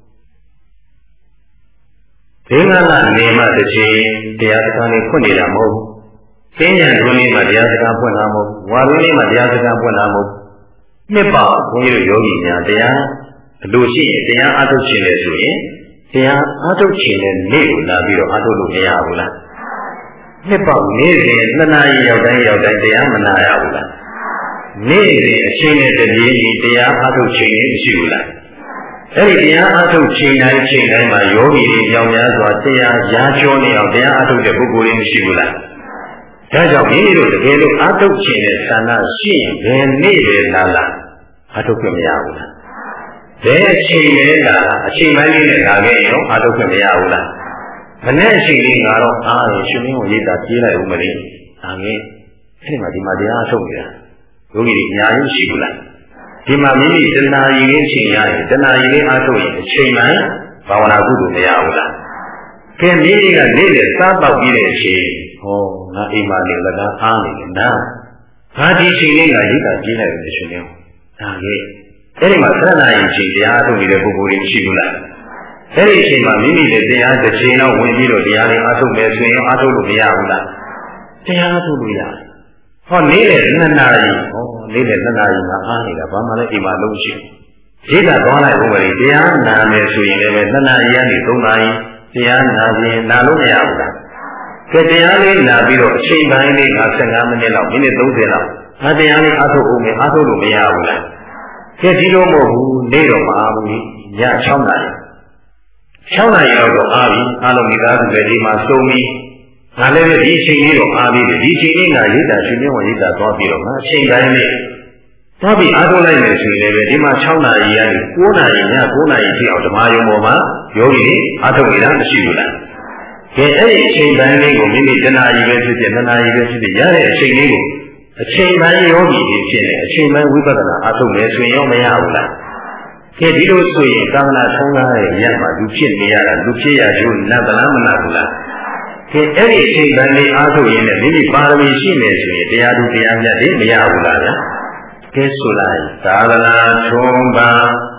ဒေငါလနေမှတစ်ချိန်တရားစကားလေးဖွင့်နေတာမဟုတ်ဘူး။သိဉာဏ်တွင်းလေးမှာတရားစကားဖွင့်တာမဟုတ်ဘူး။ဝါရင်းလေးမှာတရားစကားဖွင့်တာမဟုတ်ဘူး။နှစ်ပေါင်းဘုန်းကြီးတို့ယောဂီများတရားအလိုရှိရင်တရားအားထုတ်ခြင်းလေဆိုရင်တရားအားထုတ်ခြင်းနဲ့နေ့ကိုလာပြီးတော့အားထုတ်လို့မရဘူးလား။နှစ်ပေါင်းနေ့စဉ်2 နာရီရောက်တိုင်းတရားမနာရဘူးလား။နေ့စဉ်အချိန်နဲ့တပြေးညီတရားအားထုတ်ခြင်းမရှိဘူးလား။အဲ့ဒီတရားအားထုတ်ချိန်တိုင်းမှာယောဂီတွေကြောင့်များစွာတရားရာကျော်နေအောင်တရားအားထုတ်တဲ့ပုဂ္ဂိုလ်တွေမရှိဘူးလားဒါကြောင့်မိမိတို့တကယ်လို့အားထုတ်ခြင်းနဲ့ဆန္ဒရှိရင်ဘယ်နေ့ပဲလာအားထုတ်ခွင့်မရဘူးလားဘယ်အချိန်လဲလာအချိန်ပိုင်းလေးနဲ့လာခဲ့ရင်အားထုတ်ခွင့်မရဘူးလားမနေ့အချိန်လေးကတော့အားရရှင်မင်းကိုရိတ်တာပြေးလိုက်ဦးမလေးဒါငယ်အဲ့ဒီမှာတရားအားထုတ်နေတာယောဂီတွေအများကြီးရှိဘူးလားဒီမှာမိမိတဏှာရည်လေးချိန်ရရင်တဏှာရည်လေးအားထုတ်ရင်အချိန်မှန်ဘာဝနာကုသိုလ်မရဘူးလားကဲမိမိကနေ့နဲ့စားပေါက်ပြီးတဲ့အချိန်ဟောငါအိမ်မှာနေလကားအားနေတယ်နာဘာဒီချိန်လေးကရိတ်တာပြေးလိုက်တယ်ရှင်လေးဒါလေအဲ့ဒီမှာသရဏယင်ချိန်တရားထုတ်နေတဲ့ပုဂ္ဂိုလ်တွေရှိဘူးလားအဲ့ဒီအချိန်မှာမိမိရဲ့တရားတစ်ချိန်တော့ဝင်ပြီးတော့တရားလေးအားထုတ်မယ်ဆိုရင်အားထုတ်လို့မရဘူးလားတရားအားထုတ်လို့ရတယ်ဟောနေတဲ့2 နာရီဟောနေတဲ့2 နာရီမှာအားနေတာဘာမှလည်းအိမ်မှာလုံးရှိရိတ်တာသွားလိုက်ဦးမယ်တရားနာမယ်ဆိုရင်လည်း2 နာရီကနေ3 နာရီတရားနာရင်နာလို့မရဘူးလားကဲတရားလေးနာပြီးတော့အချိန်ပိုင်းလေးက15မိနစ်လောက်မိနစ်30လောက်ငါတရားလေးအားထုတ်ဦးမယ်အားထုတ်လို့မရဘူးလားကဲဒီလိုမဟုတ်ဘူးနေ့တော့မအားဘူးည6 နာရီ6 နာရီလောက်တော့အားပြီအားလုံးမိသားစုတွေဒီမှာစုံပြီးငါလည်းဒီအချိန်လေးတော့အားပြီးတယ်ဒီအချိန်လေးငါရိတ်တာရှင်မြတ်ဝင်ရိတ်တာသွားပြီးတော့ငါအချိန်တိုင်းလေးသွားပြီးအားထုတ်လိုက်မယ်ဆိုရင်လည်းဒီမှာ6 နာရီကနေ9 နာရီည9 နာရီထိအောင်ဓမ္မယုံပေါ်မှာယောဂီတွေအားထုတ်နေတာမရှိဘူးလားကဲအဲ့ဒီအချိန်တိုင်းလေးကိုမိမိတဏှာကြီးပဲဖြစ်ဖြစ်2 နာရီပဲဖြစ်ဖြစ်ရတဲ့အချိန်လေးကိုအချိန်တိုင်းယောဂီတွေဖြစ်နေအချိန်တိုင်းဝိပဿနာအားထုတ်မယ်ဆိုရင်ရောမရဘူးလားကဲဒီလိုဆိုရင်သာသနာထုံးကားရဲ့ရက်မှာလူဖြစ်နေရတာလူဖြစ်ရကျိုးနတ်သလားမနတ်ဘူးလားကဲအဲ့ဒီအချိန်တိုင်းလေးအားထုတ်ရင်လည်းမိမိပါရမီရှိနေဆိုရင်တရားသူတရားမြတ်တွေမရဘူးလားဗျာကဲဆိုလိုက်သာသနာထုံးပါ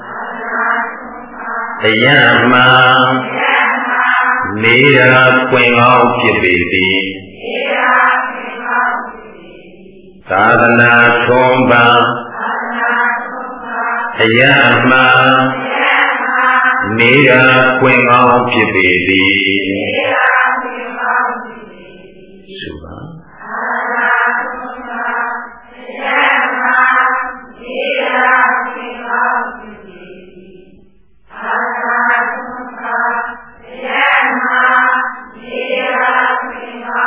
တရားမှာနေရာပွင့်ကောင်းဖြစ်ပေသည်သာသနာထုံးပါတရားမှာနေရာပွင့်ကောင်းဖြစ်ပေသည်ဆိုပါသာ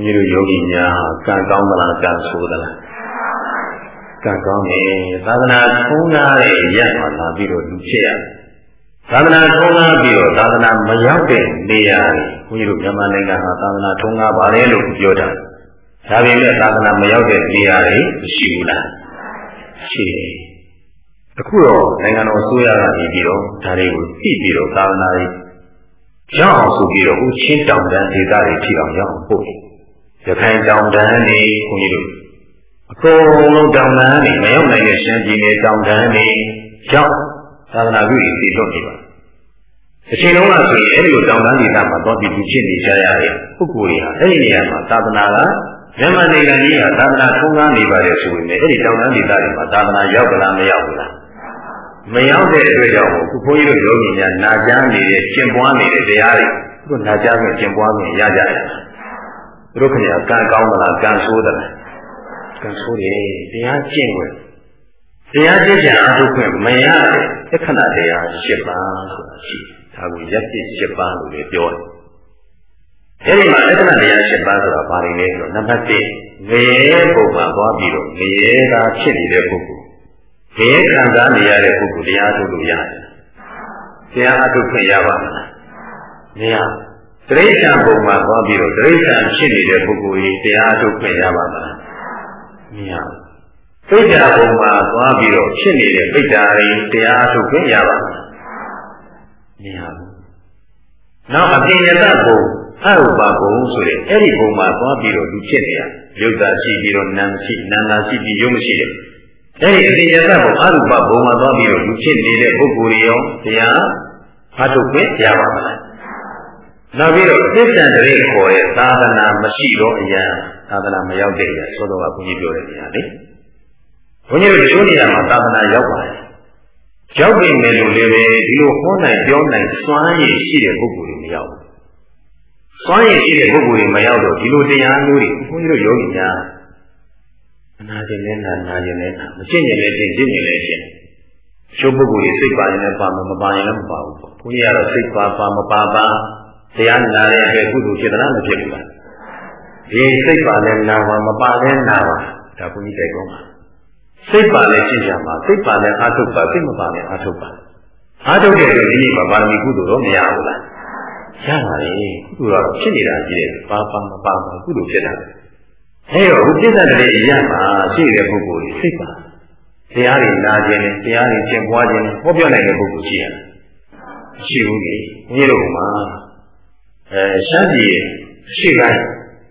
န်းကြီးတို့ယောဂီများကံကောင်းသလားကံဆိုးသလားကံကောင်းတယ်သာသနာထုံးကားတဲ့ရက်မှာလာပြီးတော့လူဖြစ်ရတယ်သာသနာထုံးကားပြီးတော့သာသနာမရောက်တဲ့နေရာတွေဘုန်းကြီးတို့မြန်မာနိုင်ငံဟာသာသနာထုံးကားပါလေလို့ပြောတာဒါပေမဲ့သာသနာမရောက်တဲ့နေရာတွေမရှိဘူးလားရှိတယ်အခုတော့နိုင်ငံတော်အစိုးရကနေပြီးတော့ဒါတွေကိုသိပြီးတော့သာသနာရေးရောက်အောင်ဆိုပြီးတော့ဦးချင်းတောင်တန်းဒေသတွေထိအောင်ရောက်အောင်ပို့တယ်ရခိုင်တောင်တန်းနေဘုန်းကြီးတို့အကုန်လုံးတောင်တန်းနေမရောက်နိုင်တဲ့ရှမ်းပြည်နယ်တောင်တန်းနေရောက်သာသနာ့ပြုတွေတည်လွတ်နေပါအချိန်လုံးကဆိုရင်အဲ့ဒီလိုတောင်တန်းဒေသမှာတော့ဒီလူချင်းနေကြရတဲ့ပုဂ္ဂိုလ်တွေဟာအဲ့ဒီနေရာမှာသာသနာကမြန်မာနိုင်ငံကြီးဟာသာသနာထုံးကားနေပါတယ်ဆိုရင်အဲ့ဒီတောင်တန်းဒေသတွေမှာသာသနာရောက်လားမရောက်ဘူးလားမရောက်တဲ့အတွက်ကြောင့်ခုဘုန်းကြီးတို့ယောဂီများနာကြားနေတဲ့ကျင့်ပွားနေတဲ့တရားတွေသူနာကြားပြီးကျင့်ပွားပြီးရကြတယ်သူတို့ခင်ဗျာကံကောင်းသလားကံဆိုးသလားကံဆိုးတယ်တရားကျင့်ဝင်တရားကျင့်ကြအထုခွင့်မရတဲ့သက္ခဏတရား၈ပါးဆိုတာရှိတယ်ဒါကိုယက်တိ၈ပါးလို့လည်းပြောတယ်အဲဒီမှာသက္ခဏတရား၈ပါးဆိုတာဘာတွေလဲဆိုတော့နံပါတ်၁ငရေပုံမှာသွားပြီးတော့ငရေသာဖြစ်နေတဲ့ပုဂ္ဂိုလ်ငရေခံစားနေရတဲ့ပုဂ္ဂိုလ်တရားထုတ်လို့ရတယ်တရားအထုတ်ခွင့်ရပါမလားမရတိရစ္ဆာန်ပုံမှာသွားပြီးတော့တိရစ္ဆာန်ဖြစ်နေတဲ့ပုဂ္ဂိုလ်ကြီးတရားထုတ်ခွင့်ရပါမလားမရပိဋကဘုံမှာသွားပြီးတော့ဖြစ်နေတဲ့ပိဋကတွေတရားထုတ်ခွင့်ရပါမလားမရဘူးနောက်အပြင်ယတဘုံအရူပဘုံဆိုတဲ့အဲ့ဒီဘုံမှာသွားပြီးတော့လူဖြစ်နေရယုတ်တာရှိပြီးတော့နာမ်ရှိနာမ်သာရှိပြီးယုတ်မရှိတဲ့အဲ့ဒီအပြင်ယတဘုံအရူပဘုံမှာသွားပြီးတော့လူဖြစ်နေတဲ့ပုဂ္ဂိုလ်တွေရောတရားအထုတ်ခွင့်ရပါမလားနောက်ပြီးတော့သစ္စာတရေခေါ်တဲ့သာသနာမရှိတော့အရာသာသနာမရောက်တဲ့အရာသောတော်ကဘုန်းကြီးပြောတဲ့နေရာလေဘုန်းကြီးတို့ဒီလိုနေရာမှာသာသနာရောက်ပါတယ်ရောက်ပြီမယ်လို့လည်းပဲဒီလိုဟောနိုင်ပြောနိုင်စွမ်းရည်ရှိတဲ့ပုဂ္ဂိုလ်တွေမရောက်ဘူးစွမ်းရည်ရှိတဲ့ပုဂ္ဂိုလ်တွေမရောက်တော့ဒီလိုတရားမျိုးတွေဘုန်းကြီးတို့ယောဂီများအနာကျင်နဲ့နာကျင်နဲ့မရှင်းရင်လည်းရှင်းရင်လည်းရှင်းချိုးပုဂ္ဂိုလ်တွေစိတ်ပါရင်လည်းပါမပါရင်လည်းမပါဘူးပေါ့ဘုန်းကြီးကတော့စိတ်ပါမပါတရားနာတဲ့အတွက်ကုသိုလ်ဖြစ်သလားမဖြစ်ဘူးလားဒီစိတ်ပါလဲနာပါမပါလဲနာပါဒါဘုန်းကြီးတိုက်ကောင်းပါစိတ်ပါလဲရှင်းကြပါစိတ်ပါလဲအာထုပ်ပါစိတ်မပါလဲအာထုပ်ပါအာထုပ်တဲ့ဒီနေ့မှာပါရမီကုသိုလ်တော့မရဘူးလားရပါလေကုသိုလ်တော့ဖြစ်နေတာကြီးတယ်ပါမပါကုသိုလ်ဖြစ်တာအဲတော့ဘုပြစ္ဆတည်းရမှာရှိတဲ့ပုဂ္ဂိုလ်ကြီးစိတ်ပါတရားတွေနာခြင်းနဲ့တရားတွေကျင့်ပွားခြင်းနဲ့ဟောပြောနိုင်တဲ့ပုဂ္ဂိုလ်ရှိရတယ်ရှိဘူးလေဘုန်းကြီးတို့မှာရှမ်းပြည်ရှေ့ပိုင်း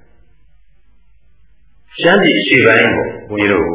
ရှမ်းပြည်ရှေ့ပိုင်းကိုဘုန်းကြီးတို့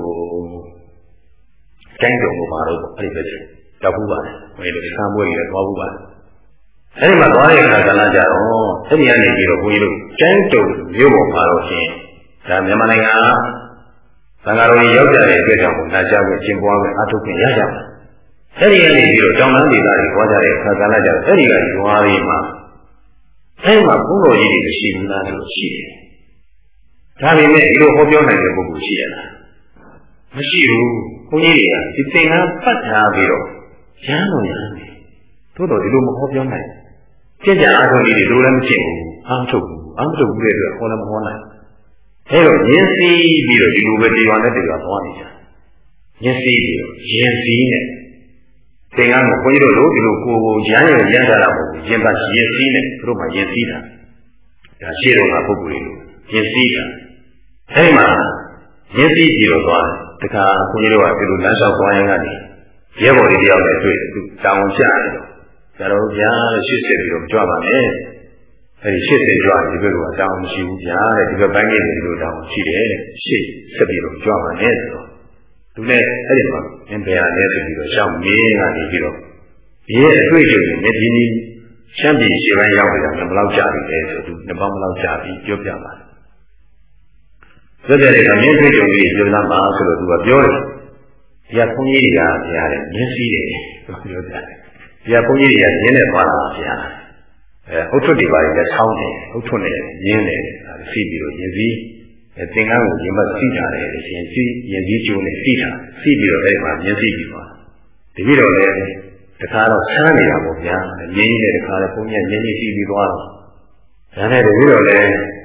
တိုင်းတုံကိုပါတော့အဲ့ဒီပဲတောက်ဘူးပါဘုန်းကြီးတို့ဆံမွေးတွေလည်းသွားဘူးပါအဲ့ဒီမှာသွားတဲ့အခါကလည်းကြတော့အဲ့ဒီကနေပြီးတော့ဘုန်းကြီးတို့တိုင်းတုံမြို့ပေါ်မှာတော့ရှင်ဒါမြန်မာနိုင်ငံကသံဃာတော်ကြီးရောက်ကြတဲ့အတွက်ကြောင့်နာကြားဖို့ကျင့်ပွားဖို့အထုပ်ပြင်ရကြပါအဲ့ဒီကနေပြီးတော့တောင်တန်းဒေသတွေသွားကြတဲ့အခါကလည်းကြတော့အဲ့ဒီကရွာတွေမှာအဲ့မှာဘုန်းတော်ကြီးတွေရှိဘူးလားဆိုရှိတယ်ဒါပေမဲ့ဒီလိုဟောပြောနိုင်တဲ့ပုဂ္ဂိုလ်ရှိရလားမရှိဘူးဘုန်းကြီးတွေကဒီသင်္ကန်းပတ်ထားပြီးတော့ရမ်းလို့ရတယ်သို့တော်ဒီလိုမဟောပြောနိုင်ကြင်ကြအားထုတ်ကြီးတွေလိုလည်းမဖြစ်ဘူးအားထုတ်ဘူးတဲ့အတွက်ဟောလည်းမဟောနိုင်အဲတော့ရင်းစည်းပြီးတော့ဒီလိုပဲဒီဝါနဲ့တရားသွားနေကြရင်းစည်းပြီးရင်းစည်းနဲ့သင်္ကန်းကိုဘုန်းကြီးတို့လိုဒီလိုကိုရမ်းရမ်းထားတာမဟုတ်ဘူးရင်ပါရင်းစည်းနဲ့သူတို့မှရင်းစည်းတာဒါရှေ့တော်ကပုဂ္ဂိုလ်တွေရင်းစည်းတာအဲဒီမှာရင်းစည်းပြီးတော့သွားတယ်တခါဘုန်းကြီးတို့ကဒီလိုလမ်းလျှောက်သွားရင်ကနေရဲဘော်တွေတယောက်နဲ့တွေ့တယ်သူတောင်းချတယ်တော့ကျတော့ဗျာရှစ်စစ်ပြီးတော့ကြွပါမယ်အဲဒီရှစ်စစ်ကြွဒီဘက်ကတောင်းမရှိဘူးဗျာတဲ့ဒီဘက်ပိုင်းကနေဒီလိုတောင်းရှိတယ်တဲ့ရှစ်ဆက်ပြီးတော့ကြွပါမယ်ဆိုတော့သူလည်းအဲ့ဒီမှာအင်းဘယ်ဟာလဲဆိုပြီးတော့ရှောင်းမင်းကနေပြီးတော့ဒီရဲ့အတွေ့အကြုံတွေနဲ့ဒီနေ့ရှမ်းပြည်ရှေ့ပိုင်းရောက်နေတာဘယ်လောက်ကြာပြီလဲဆိုသူနှစ်ပေါင်းဘယ်လောက်ကြာပြီပြောပြပါတယ်ပြောပြတဲ့အခါမြင့်တွေ့ကြုံကြီးပြောလာပါဆိုတော့သူကပြောတယ်ဒီကဘုန်းကြီးတွေကဗျာတဲ့မြင့်စည်းတယ်ပြောပြတယ်ဒီကဘုန်းကြီးတွေကရင်းနဲ့သွားတာဗျာဟုတ်ထွတ်တွေပါလေဆောင်းတယ်ဟုတ်ထွတ်နဲ့ရင်းတယ်စီးပြီးတော့ရင်းစည်းသင်္ကန်းကိုရင်မစီးထားတယ်ရှင်စီးရင်းစည်းကျိုးနဲ့စီးထားစီးပြီးတော့အဲ့မှာမြင့်စည်းပြီးသွားတတိတော့လေတခါတော့ဆန်းနေတာပေါ့ဗျာရင်းကြီးတဲ့တခါတော့ဘုန်းကြီးရင်းကြီးစီးပြီးသွားတော့ဒါနဲ့တတိတော့လေ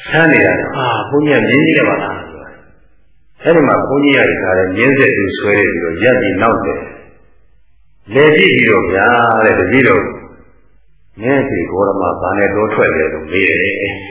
ဆန်းနေတာဘုန်းကြီးကမြင်းကြီးတယ်ပါလားအဲ့ဒီမှာဘုန်းကြီးရတယ်ခါတယ်မြင်းဆက်သူဆွဲရပြီးတော့ရက်ပြီးနောက်တယ်လေကြည့်ပြီးတော့ဗျာတဲ့တပည့်တော်မြင်းစီဂေါရမဘာနဲ့တော့ထွက်တယ်လို့မေးတယ်တ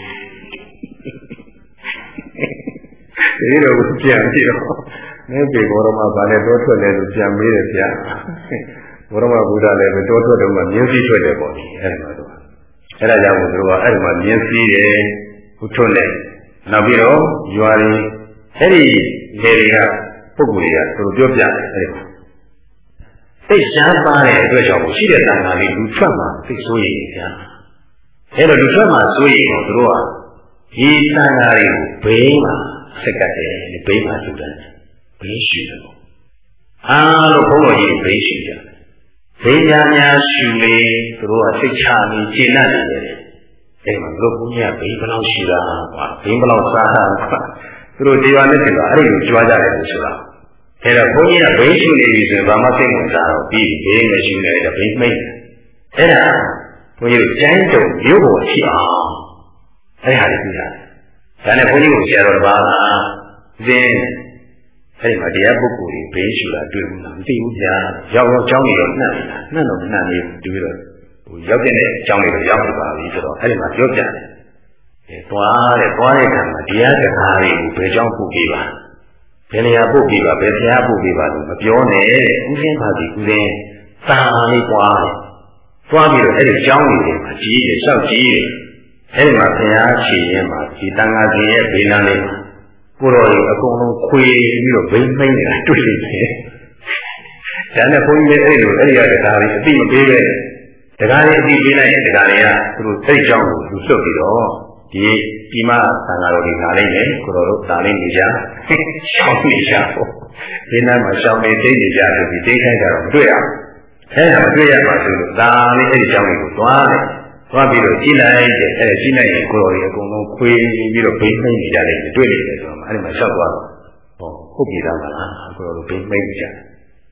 ပည့်တော်ကပြန်ပြီးတော့မြင်းစီဂေါရမဘာနဲ့တော့ထွက်တယ်လို့ပြန်မေးတယ်ဗျာဂေါရမဘုရားလည်းပဲတော့ထွက်တော့မှမြင်းစီထွက်တယ်ပေါ့ဒီအဲ့ဒီမှာတော့အဲ့ဒါကြောင့်သူကအဲ့ဒီမှာမြင်းစီတယ်ဘုထွန်းတယ်နောက်ပြီးတော့ရွာတွေအဲ့ဒီလေတွေကပုဂ္ဂိုလ်တွေကသူတို့ပြောပြတယ်အဲ့ဒီသိရှားပါတဲ့အတွက်ကြောင့်ရှိတဲ့တန်ခါလေးလူထွက်မှာသိဆိုးရည်ဗျာအဲ့တော့လူထွက်မှာဆိုးရည်ကိုသူတို့ကဒီတန်ခါတွေကိုဘေးမှာဆက်ကတ်တယ်ဘေးမှာလူတယ်ဘေးရှိတယ်အားလို့ဘုန်းတော်ကြီးဘေးရှိကြတယ်ဘေးများများရှိလေသူတို့ကစိတ်ချပြီးရှင်းနေတယ်အဲ့မှာတို့ဘုန်းကြီးကဘေးဘယ်လောက်ရှိတာကွာဘေးဘယ်လောက်စားတာကွာသူတို့တရားနဲ့တင်တာအဲ့ဒီကိုကြွားကြတယ်ဆိုတာအဲ့တော့ဘုန်းကြီးကဘေးရှိနေပြီဆိုရင်ဘာမှစိတ်ဝင်စားတော့ပြီးဘေးမရှိနေတယ်ဘေးမိတ်အဲ့ဒါဘုန်းကြီးတို့ကျမ်းတုံမျိုးပေါ်ရှိအောင်အဲ့ဒါလေးပြရတယ်ဒါနဲ့ဘုန်းကြီးကိုဆရာတော်တစ်ပါးကသင်အဲ့ဒီမှာတရားပုဂ္ဂိုလ်ကြီးဘေးရှိတာတွေ့ဘူးလားမသိဘူးဗျာရောက်ကြောင်းနေတော့နှံ့နေတာနှံ့တော့နှံ့နေတူပြီးတော့ဟိုရောက်တဲ့အကြောင်းလေးကိုရောက်နေပါပြီဆိုတော့အဲ့ဒီမှာပြောပြတယ်သွားတဲ့ခါမှာတရားစကားတွေကိုဘယ်ကြောင့်ပို့ပေးပါဘယ်နေရာပို့ပေးပါဘယ်ဆရာပို့ပေးပါလို့မပြောနဲ့တဲ့ဦးစင်းပါစီဦးစင်းသာလေးပွားတယ်သွားပြီးတော့အဲ့ဒီကျောင်းလေးမှာကြီးတယ်လျှောက်ကြီးတယ်အဲ့ဒီမှာဘုရားခြေရင်းမှာဒီတန်ဃာရှင်ရဲ့ဘေးနားလေးမှာကိုတော်ကြီးအကုန်လုံးခွေပြီးတော့ဘိမ့်မိန်နေတာတွေ့နေတယ်ဒါနဲ့ဘုန်းကြီးလည်းအဲ့ဒီကတရားလေးအတိမပေးပဲတရားလေးအတိပေးလိုက်ရင်တရားလေးကသူတို့စိတ်ကြောင်းကိုသူစွတ်ပြီးတော့ဒီမှာသံဃာတော်တွေလာလိုက်တယ်ကိုတော်တို့ဒါလေးနေကြရှောင်းနေကြပေါ့ဒီနားမှာရှောင်းနေတိတ်နေကြဆိုပြီးတိတ်ခိုင်းတာတော့မတွေ့ရဘူးအဲ့ဒါမတွေ့ရပါဘူးလို့ဒါလေးအဲ့ဒီရှောင်းတွေကိုသွားတယ်သွားပြီးတော့ကြည့်လိုက်တယ်အဲ့ဒါကြည့်လိုက်ရင်ကိုတော်တွေအကုန်လုံးခွေပြီးတော့ဘိမ့်မိန်နေကြတယ်တွေ့နေတယ်ဆိုတော့အဲ့ဒီမှာရှောက်သွားတော့ဟောဟုတ်ပြီသားမလားကိုတော်တို့ဘိမ့်မိန်နေကြတယ်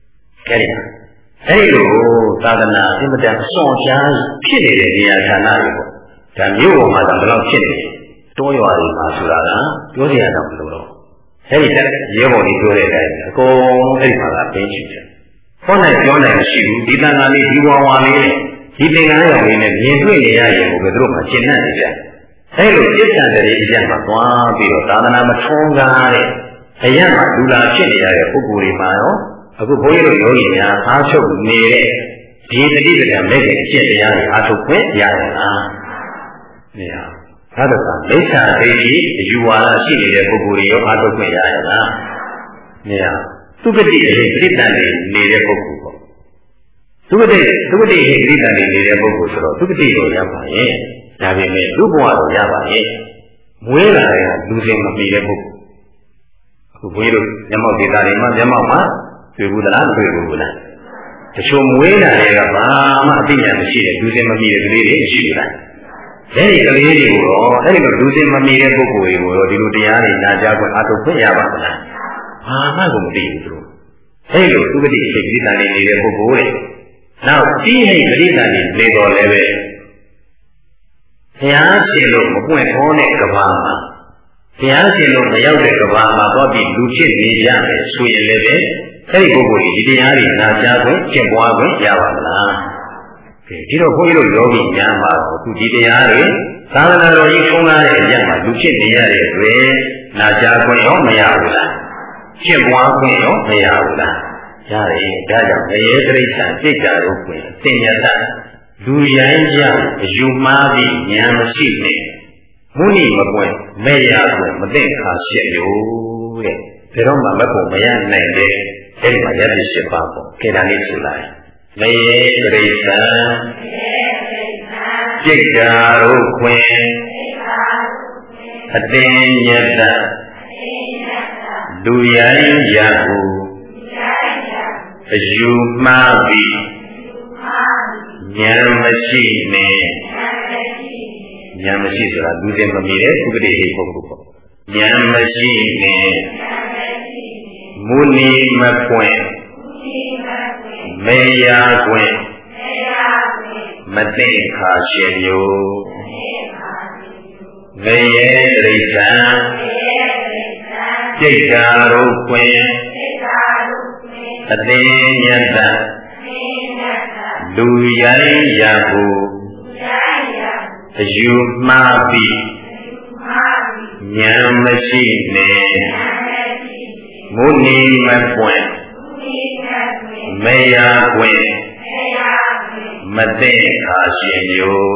အဲ့ဒီလိုသာသနာအင်မတန်စွန့်ရှားဖြစ်နေတဲ့နေရာဌာနတွေပေါ့ဒါမျိုးပေါ်မှာတော့ဘယ်လောက်ဖြစ်နေလဲတောရွာတွေမှာဆိုတာကပြောစရာတော့မလိုတော့အဲ့ဒီရဲဘော်ကြီးပြောတဲ့အတိုင်းအကုန်အဲ့ဒီမှာကပင်းရှိတယ်ဟောနိုင်ပြောနိုင်မရှိဘူးဒီတန်ခါလေးဒီဝါဝါလေးနဲ့ဒီသင်္ကန်းရောင်လေးနဲ့မြင်တွေ့နေရရင်ဘယ်သူတို့မှရှင်းနေကြအဲ့လိုစိတ်ဆန္ဒတွေအရင်မှာသွားပြီးတော့သာသနာမထွန်းကားတဲ့အရင်မှာလူလာဖြစ်နေရတဲ့ပုဂ္ဂိုလ်တွေမှာရောအခုဘုန်းကြီးတို့ယောဂီများအားထုတ်နေတဲ့ဒီတတိပဒံမဲ့တဲ့အကျင့်တရားတွေအားထုတ်ခွင့်ရရလားမရဘူးသာသနာမိစ္ဆာဒိဋ္ဌိအယူဝါဒရှိနေတဲ့ပုဂ္ဂိုလ်တွေရောအားထုတ်ခွင့်ရရလားမရဘူးသုဂတိအရေးပြိတ္တန်တွေနေတဲ့ပုဂ္ဂိုလ်ပေါ့သုဂတိဟိပြိတ္တန်တွေနေတဲ့ပုဂ္ဂိုလ်ဆိုတော့သုဂတိကိုရပါရဲ့ဒါပေမဲ့လူဘဝတော့ရပါရဲ့မွေးလာတဲ့လူစင်မမီတဲ့ပုဂ္ဂိုလ်အခုဘုန်းကြီးတို့မျက်မှောက်ဒေသတွေမှာမျက်မှောက်မှာတွေ့ဘူးလားမတွေ့ဘူးလားတချို့မွေးလာတဲ့ကဘာမှအသိဉာဏ်မရှိတဲ့လူစင်မမီတဲ့ကလေးတွေရှိဘူးလားအဲ့ဒီကလေးတွေကိုတော့အဲ့ဒီလိုလူစင်မမီတဲ့ပုဂ္ဂိုလ်တွေကိုတော့ဒီလိုတရားတွေနာကြားခွင့်အားထုတ်ခွင့်ရပါမလားဘာမှကိုမသိဘူးသူတို့အဲ့လိုသုဂတိစိတ်ကလေးတန်နေတဲ့ပုဂ္ဂိုလ်တွေနောက်တိဟိတ်ကလေးတန်နေတော်လည်းပဲဘုရားရှင်လို့မပွင့်ခေါ်တဲ့ကဘာမှာဘုရားရှင်လို့မရောက်တဲ့ကဘာမှာတော့ဒီလူဖြစ်နေရမယ်ဆိုရင်လည်းပဲအဲ့ဒီပုဂ္ဂိုလ်ဒီတရားတွေနာကြားခွင့်ကျင့်ပွားခွင့်ရပါမလားဒီတော့ဘုန်းကြီးတို့ယောဂီများမှာအခုဒီတရားတွေသာသနာတော်ကြီးထုံးကားတဲ့အရာမှာလူဖြစ်နေရတဲ့အတွက်နာကြားခွင့်ရောမရဘူးလားကျင့်ပွားခွင့်ရောမရဘူးလားရတယ်ဒါကြောင့်ငရေတိဋ္ဌာစိတ်ဓာတ်ကိုခွင့်သင်္ညတလူရိုင်းကြအယူမှားပြီးဉာဏ်မရှိနဲ့မုနိမပွင့်မဲ့ရခွင့်မသိခါရှက်လို့တဲ့ဒါတော့မှမဖို့မရနိုင်တဲ့အဲ့ဒီမှာရတဲ့၈ပါးပေါ့ခေတ္တလေးဆိုလိုက်ငရေတိဋ္ဌာစိတ်ဓာတ်ကိုခွင့်အတင်ညတလူရိုင်းကြကိုအယူမှားပြီးဉာဏ်မရှိနဲ့ဉာဏ်မရှိဆိုတာလူတွေမမြင်တဲ့ဥပဒေဟိပုဂ္ဂိုလ်ပေါ့ဉာဏ်မရှိနဲ့မုနိမပွင့်မေယာကွင့်မသိခါရှင်မျိုးမေယေတိဋ္ဌံစိတ်ဓာရုခွင်အသိဉာဏ်တလူရိုင်းရဖို့အယူမှားပြီးဉာဏ်မရှိနေမုနိမပွင့်မယပွင့်မသိခါရှင်မျိုး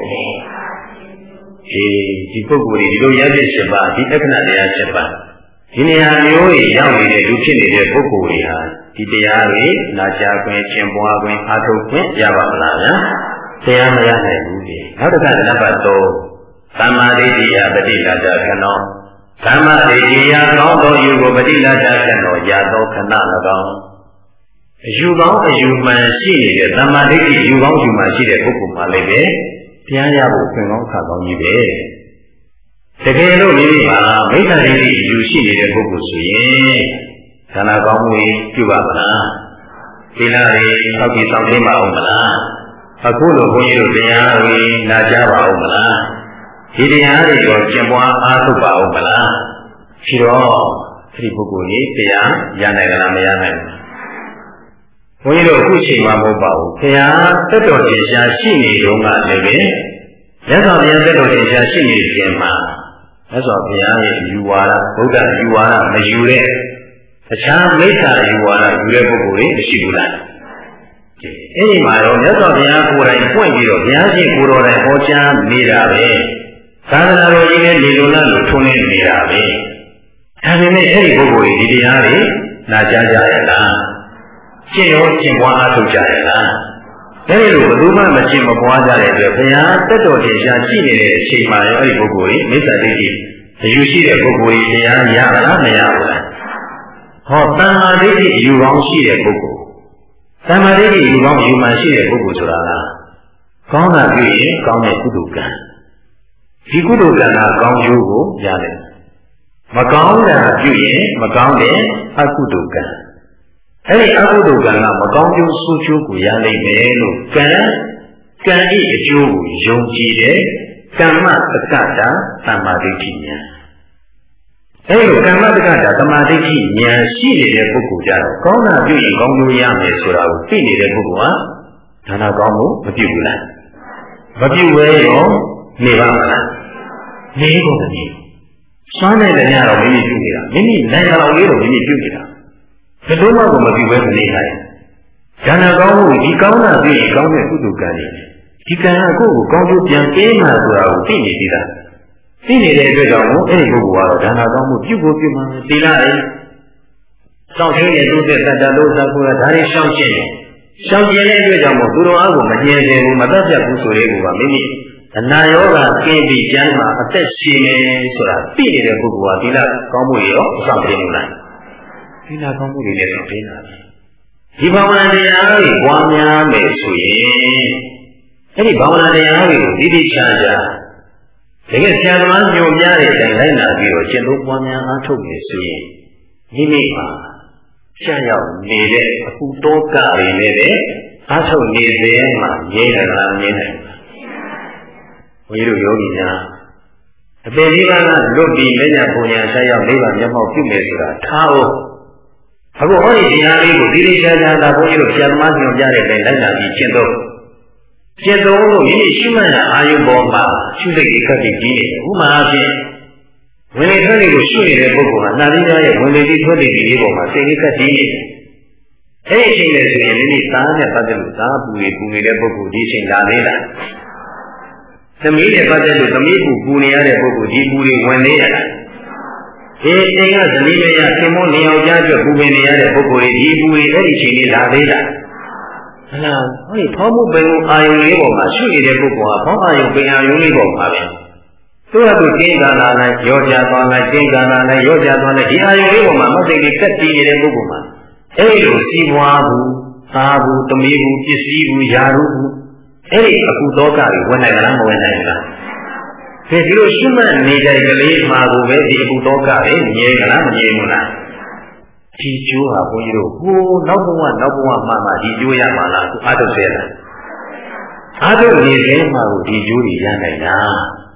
ဒီပုဂ္ဂိုလ်တွေဒီလိုရပြည့်7ပါးဒီလက္ခဏာတရား7ပါးဒီနေရာမျိုးကြီးရောက်နေတဲ့လူဖြစ်နေတဲ့ပုဂ္ဂိုလ်တွေဟာဒီတရားတွေနာကြားခွင့်ကျင့်ပွားခွင့်အားထုတ်ခွင့်ရပါမလားဗျာတရားမရနိုင်ဘူးလေနောက်တစ်ခါနံပါတ်3သမ္မာဒိဋ္ဌိယပฏิလာဒခဏောသမ္မာဒိဋ္ဌိယကောင်းသောယူကိုပฏิလာဒခဏောရသောခဏ၎င်းအယူကောင်းအယူမှန်ရှိနေတဲ့သမ္မာဒိဋ္ဌိယူကောင်းယူမှန်ရှိတဲ့ပုဂ္ဂိုလ်မှလည်းပဲတရားရဖို့သင်ကောင်းခါကောင်းကြီးပဲတကယ်လို့မိမိမှာမိစ္ဆာဒိဋ္ဌိယူရှိနေတဲ့ပုဂ္ဂိုလ်ဆိုရင်ခန္ဓာကောင်းမှုပြုပါမလားသီလတွေသောက်ပြီးစောင့်သိမအောင်မလားအခုလိုဘုန်းကြီးတို့တရားတွေနာကြားပါအောင်မလားဒီတရားတွေကိုကျင့်ပွားအားထုတ်ပါအောင်မလားရှိတော့ဒီပုဂ္ဂိုလ်ကြီးတရားရနိုင်ကြလားမရနိုင်ဘူးဘုန်းကြီးတို့အခုချိန်မှာမဟုတ်ပါဘူးဘုရားတက်တော်တင်ရှားရှိနေတော့ကလည်းပဲမြတ်စွာဘုရားတက်တော်တင်ရှားရှိနေခြင်းမှာမြတ်စွာဘုရားရဲ့ယူဝါဒဗုဒ္ဓယူဝါဒမယူတဲ့အခြားမိစ္ဆာယူဝါဒယူတဲ့ပုဂ္ဂိုလ်တွေမရှိဘူးလားအဲ့ဒီမှာတော့မြတ်စွာဘုရားကိုယ်တိုင်ပွင့်ပြီးတော့ဘုရားရှင်ကိုယ်တော်တိုင်ဟောကြားနေတာပဲသာသနာတော်ကြီးနဲ့နေလိုလားလို့ထုံးနေနေတာပဲဒါပေမဲ့အဲ့ဒီပုဂ္ဂိုလ်တွေဒီတရားတွေနာကြားကြရလားကျင့်ရောကျင့်ပွားအားထုတ်ကြရလားအဲ့ဒီလိုဘယ်သူမှမကျင့်မပွားကြတဲ့အတွက်ဘုရားတက်တော်တင်ရှားရှိနေတဲ့အချိန်မှာရောအဲ့ဒီပုဂ္ဂိုလ်ကြီးမိစ္ဆာဒိဋ္ဌိအယူရှိတဲ့ပုဂ္ဂိုလ်ကြီးတရားရလားမရဘူးလားဟောတဏှာဒိဋ္ဌိအယူကောင်းရှိတဲ့ပုဂ္ဂိုလ်တဏှာဒိဋ္ဌိအယူကောင်းအယူမှန်ရှိတဲ့ပုဂ္ဂိုလ်ဆိုတာကကောင်းတာပြုရင်ကောင်းတဲ့ကုသိုလ်ကံဒီကုသိုလ်ကံကကောင်းကျိုးကိုရတယ်မကောင်းတာပြုရင်မကောင်းတဲ့အကုသိုလ်ကံအဲ့ဒီအကုသိုလ်ကံကမကောင်းကျိုးဆိုးကျိုးကိုရနိုင်မယ်လို့ကံဤအကျိုးကိုယုံကြည်တဲ့ကမ္မတက္ကတာသမာဓိဋ္ဌိဉာဏ်အဲ့လိုကမ္မတက္ကတာသမာဓိဋ္ဌိဉာဏ်ရှိနေတဲ့ပုဂ္ဂိုလ်ကြတော့ကောင်းတာပြုရင်ကောင်းကျိုးရမယ်ဆိုတာကိုသိနေတဲ့ပုဂ္ဂိုလ်ဟာဒါနာကောင်းမှုမပြုဘူးလားမပြုဘဲရောနေပါမလားနေကုန်တယ်စွမ်းနေတဲ့ညတော့မိမိပြုနေတာမိမိနိုင်တော်လေးတော့မိမိပြုနေတာဘယ်လိုမှမပြုဘဲနေနိုင်ဒါနာကောင်းမှုဒီကောင်းတာပြုရင်ကောင်းတဲ့ကုသိုလ်ကံတွေဒီကံကကိုယ့်ကိုကောင်းကျိုးပြန်ပေးမှဆိုတာကိုသိနေသေးတာသိနေတဲ့အတွက်ကြောင့်အဲ့ဒီပုဂ္ဂိုလ်ကတော့ဒါနာကောင်းမှုပြုဖို့ပြုမှသီလတွေစောင့်ရှင်းတဲ့သူတဲ့တတ္တလို့သာကိုယ်ကဒါတွေရှောင်ရှင်းတယ်ရှောင်ရှင်းတဲ့အတွက်ကြောင့်သူတော်အားကိုမကျင်စေဘူးမတတ်ပြတ်ဘူးဆိုတဲ့ကူကမိမိအနာယောဂကင်းပြီးကျမ်းမှာအသက်ရှင်နေဆိုတာသိနေတဲ့ပုဂ္ဂိုလ်ကသီလကောင်းမှုရောအဆောင်ပေးနေလားသီလကောင်းမှုတွေလည်းဆောင်ပေးတာဒီဘာဝနာတရားတွေပွားများမယ်ဆိုရင်အဲ့ဒီဘာဝနာတရားတွေကိုဒီတိချာချာတကယ်ဆရာသမားညွှန်ပြတဲ့အတိုင်းလိုက်နာပြီးတော့ကျင့်သုံးပွားများအားထုတ်နေဆိုရင်မိမိမှာရှေ့ရောက်နေတဲ့အခုတောကတွေနဲ့လည်းအားထုတ်နေသေးမှငြိမ့်တယ်လားငြိမ့်တယ်ဘုန်းကြီးတို့ယောဂီများအပေလေးပါးကလွတ်ပြီးလက်ညပုံညာဆက်ရောက်လေးပါးမျက်မှောက်ပြုမယ်ဆိုတာထားအောင်အခုဟောဒီတရားလေးကိုဒီလိုချာချာသာဘုန်းကြီးတို့ဆရာသမားညွှန်ပြတဲ့အတိုင်းလိုက်နာပြီးကျင့်သုံးလို့မိမိရှိမှန်တဲ့အာယုပေါ်မှာရှုစိတ်ခက်ပြီးကြီးနေဥမာအဖြစ်ဝင်လေထွက်လေကိုရှုနေတဲ့ပုဂ္ဂိုလ်ဟာနှာသီးသားရဲ့ဝင်လေပြီးထွက်လေပြီးလေးပေါ်မှာစိတ်ခက်ပြီးနေအဲ့ဒီအချိန်နဲ့ဆိုရင်မိမိသားနဲ့ပတ်သက်လို့သားပူနေတဲ့ပုဂ္ဂိုလ်ဒီအချိန်လာသေးလားသမီးနဲ့ပတ်သက်လို့သမီးပူနေတဲ့ပုဂ္ဂိုလ်ဒီပူတွေဝင်နေရတာဒီအချိန်ကသမီးလေးရသင်္ဘောနေအောင်ကြားအတွက်ပူပင်နေရတဲ့ပုဂ္ဂိုလ်တွေဒီပူတွေအဲ့ဒီအချိန်လေးလာသေးလားဟလားဟောဒီဖောင်းမှုပင်ကိုအာယုံလေးပေါ်မှာရှုနေတဲ့ပုဂ္ဂိုလ်ဟာဖောင်းအာယုံပင်အာယုံလေးပေါ်မှာပဲသူကသူတင်းကာလာလိုက်ရောကြသွားလိုက်တင်းကာလာလိုက်ရောကြသွားလိုက်ဒီအာယုံလေးပေါ်မှာမသိတိကတ်တည်နေတဲ့ပုဂ္ဂိုလ်မှာအဲ့ဒီလိုစီးပွားဘူးသားဘူးသမီးဘူးပစ္စည်းဘူးယာရုဘူးအဲ့ဒီအကုသောကတွေဝင်နိုင်လားမဝင်နိုင်လားဒီလိုရှုမှတ်နေတဲ့ကလေးမှာကိုပဲဒီအကုသောကတွေငြိမ်းလားမငြိမ်းဘူးလားဒီကျိုးဟာဘုန်းကြီးတို့ဟိုနောက်ဘဝမှဒီကျိုးရမှာလားသူအားထုတ်စေလားအားထုတ်နေသေးမှကိုဒီကျိုးတွေရနိုင်တာ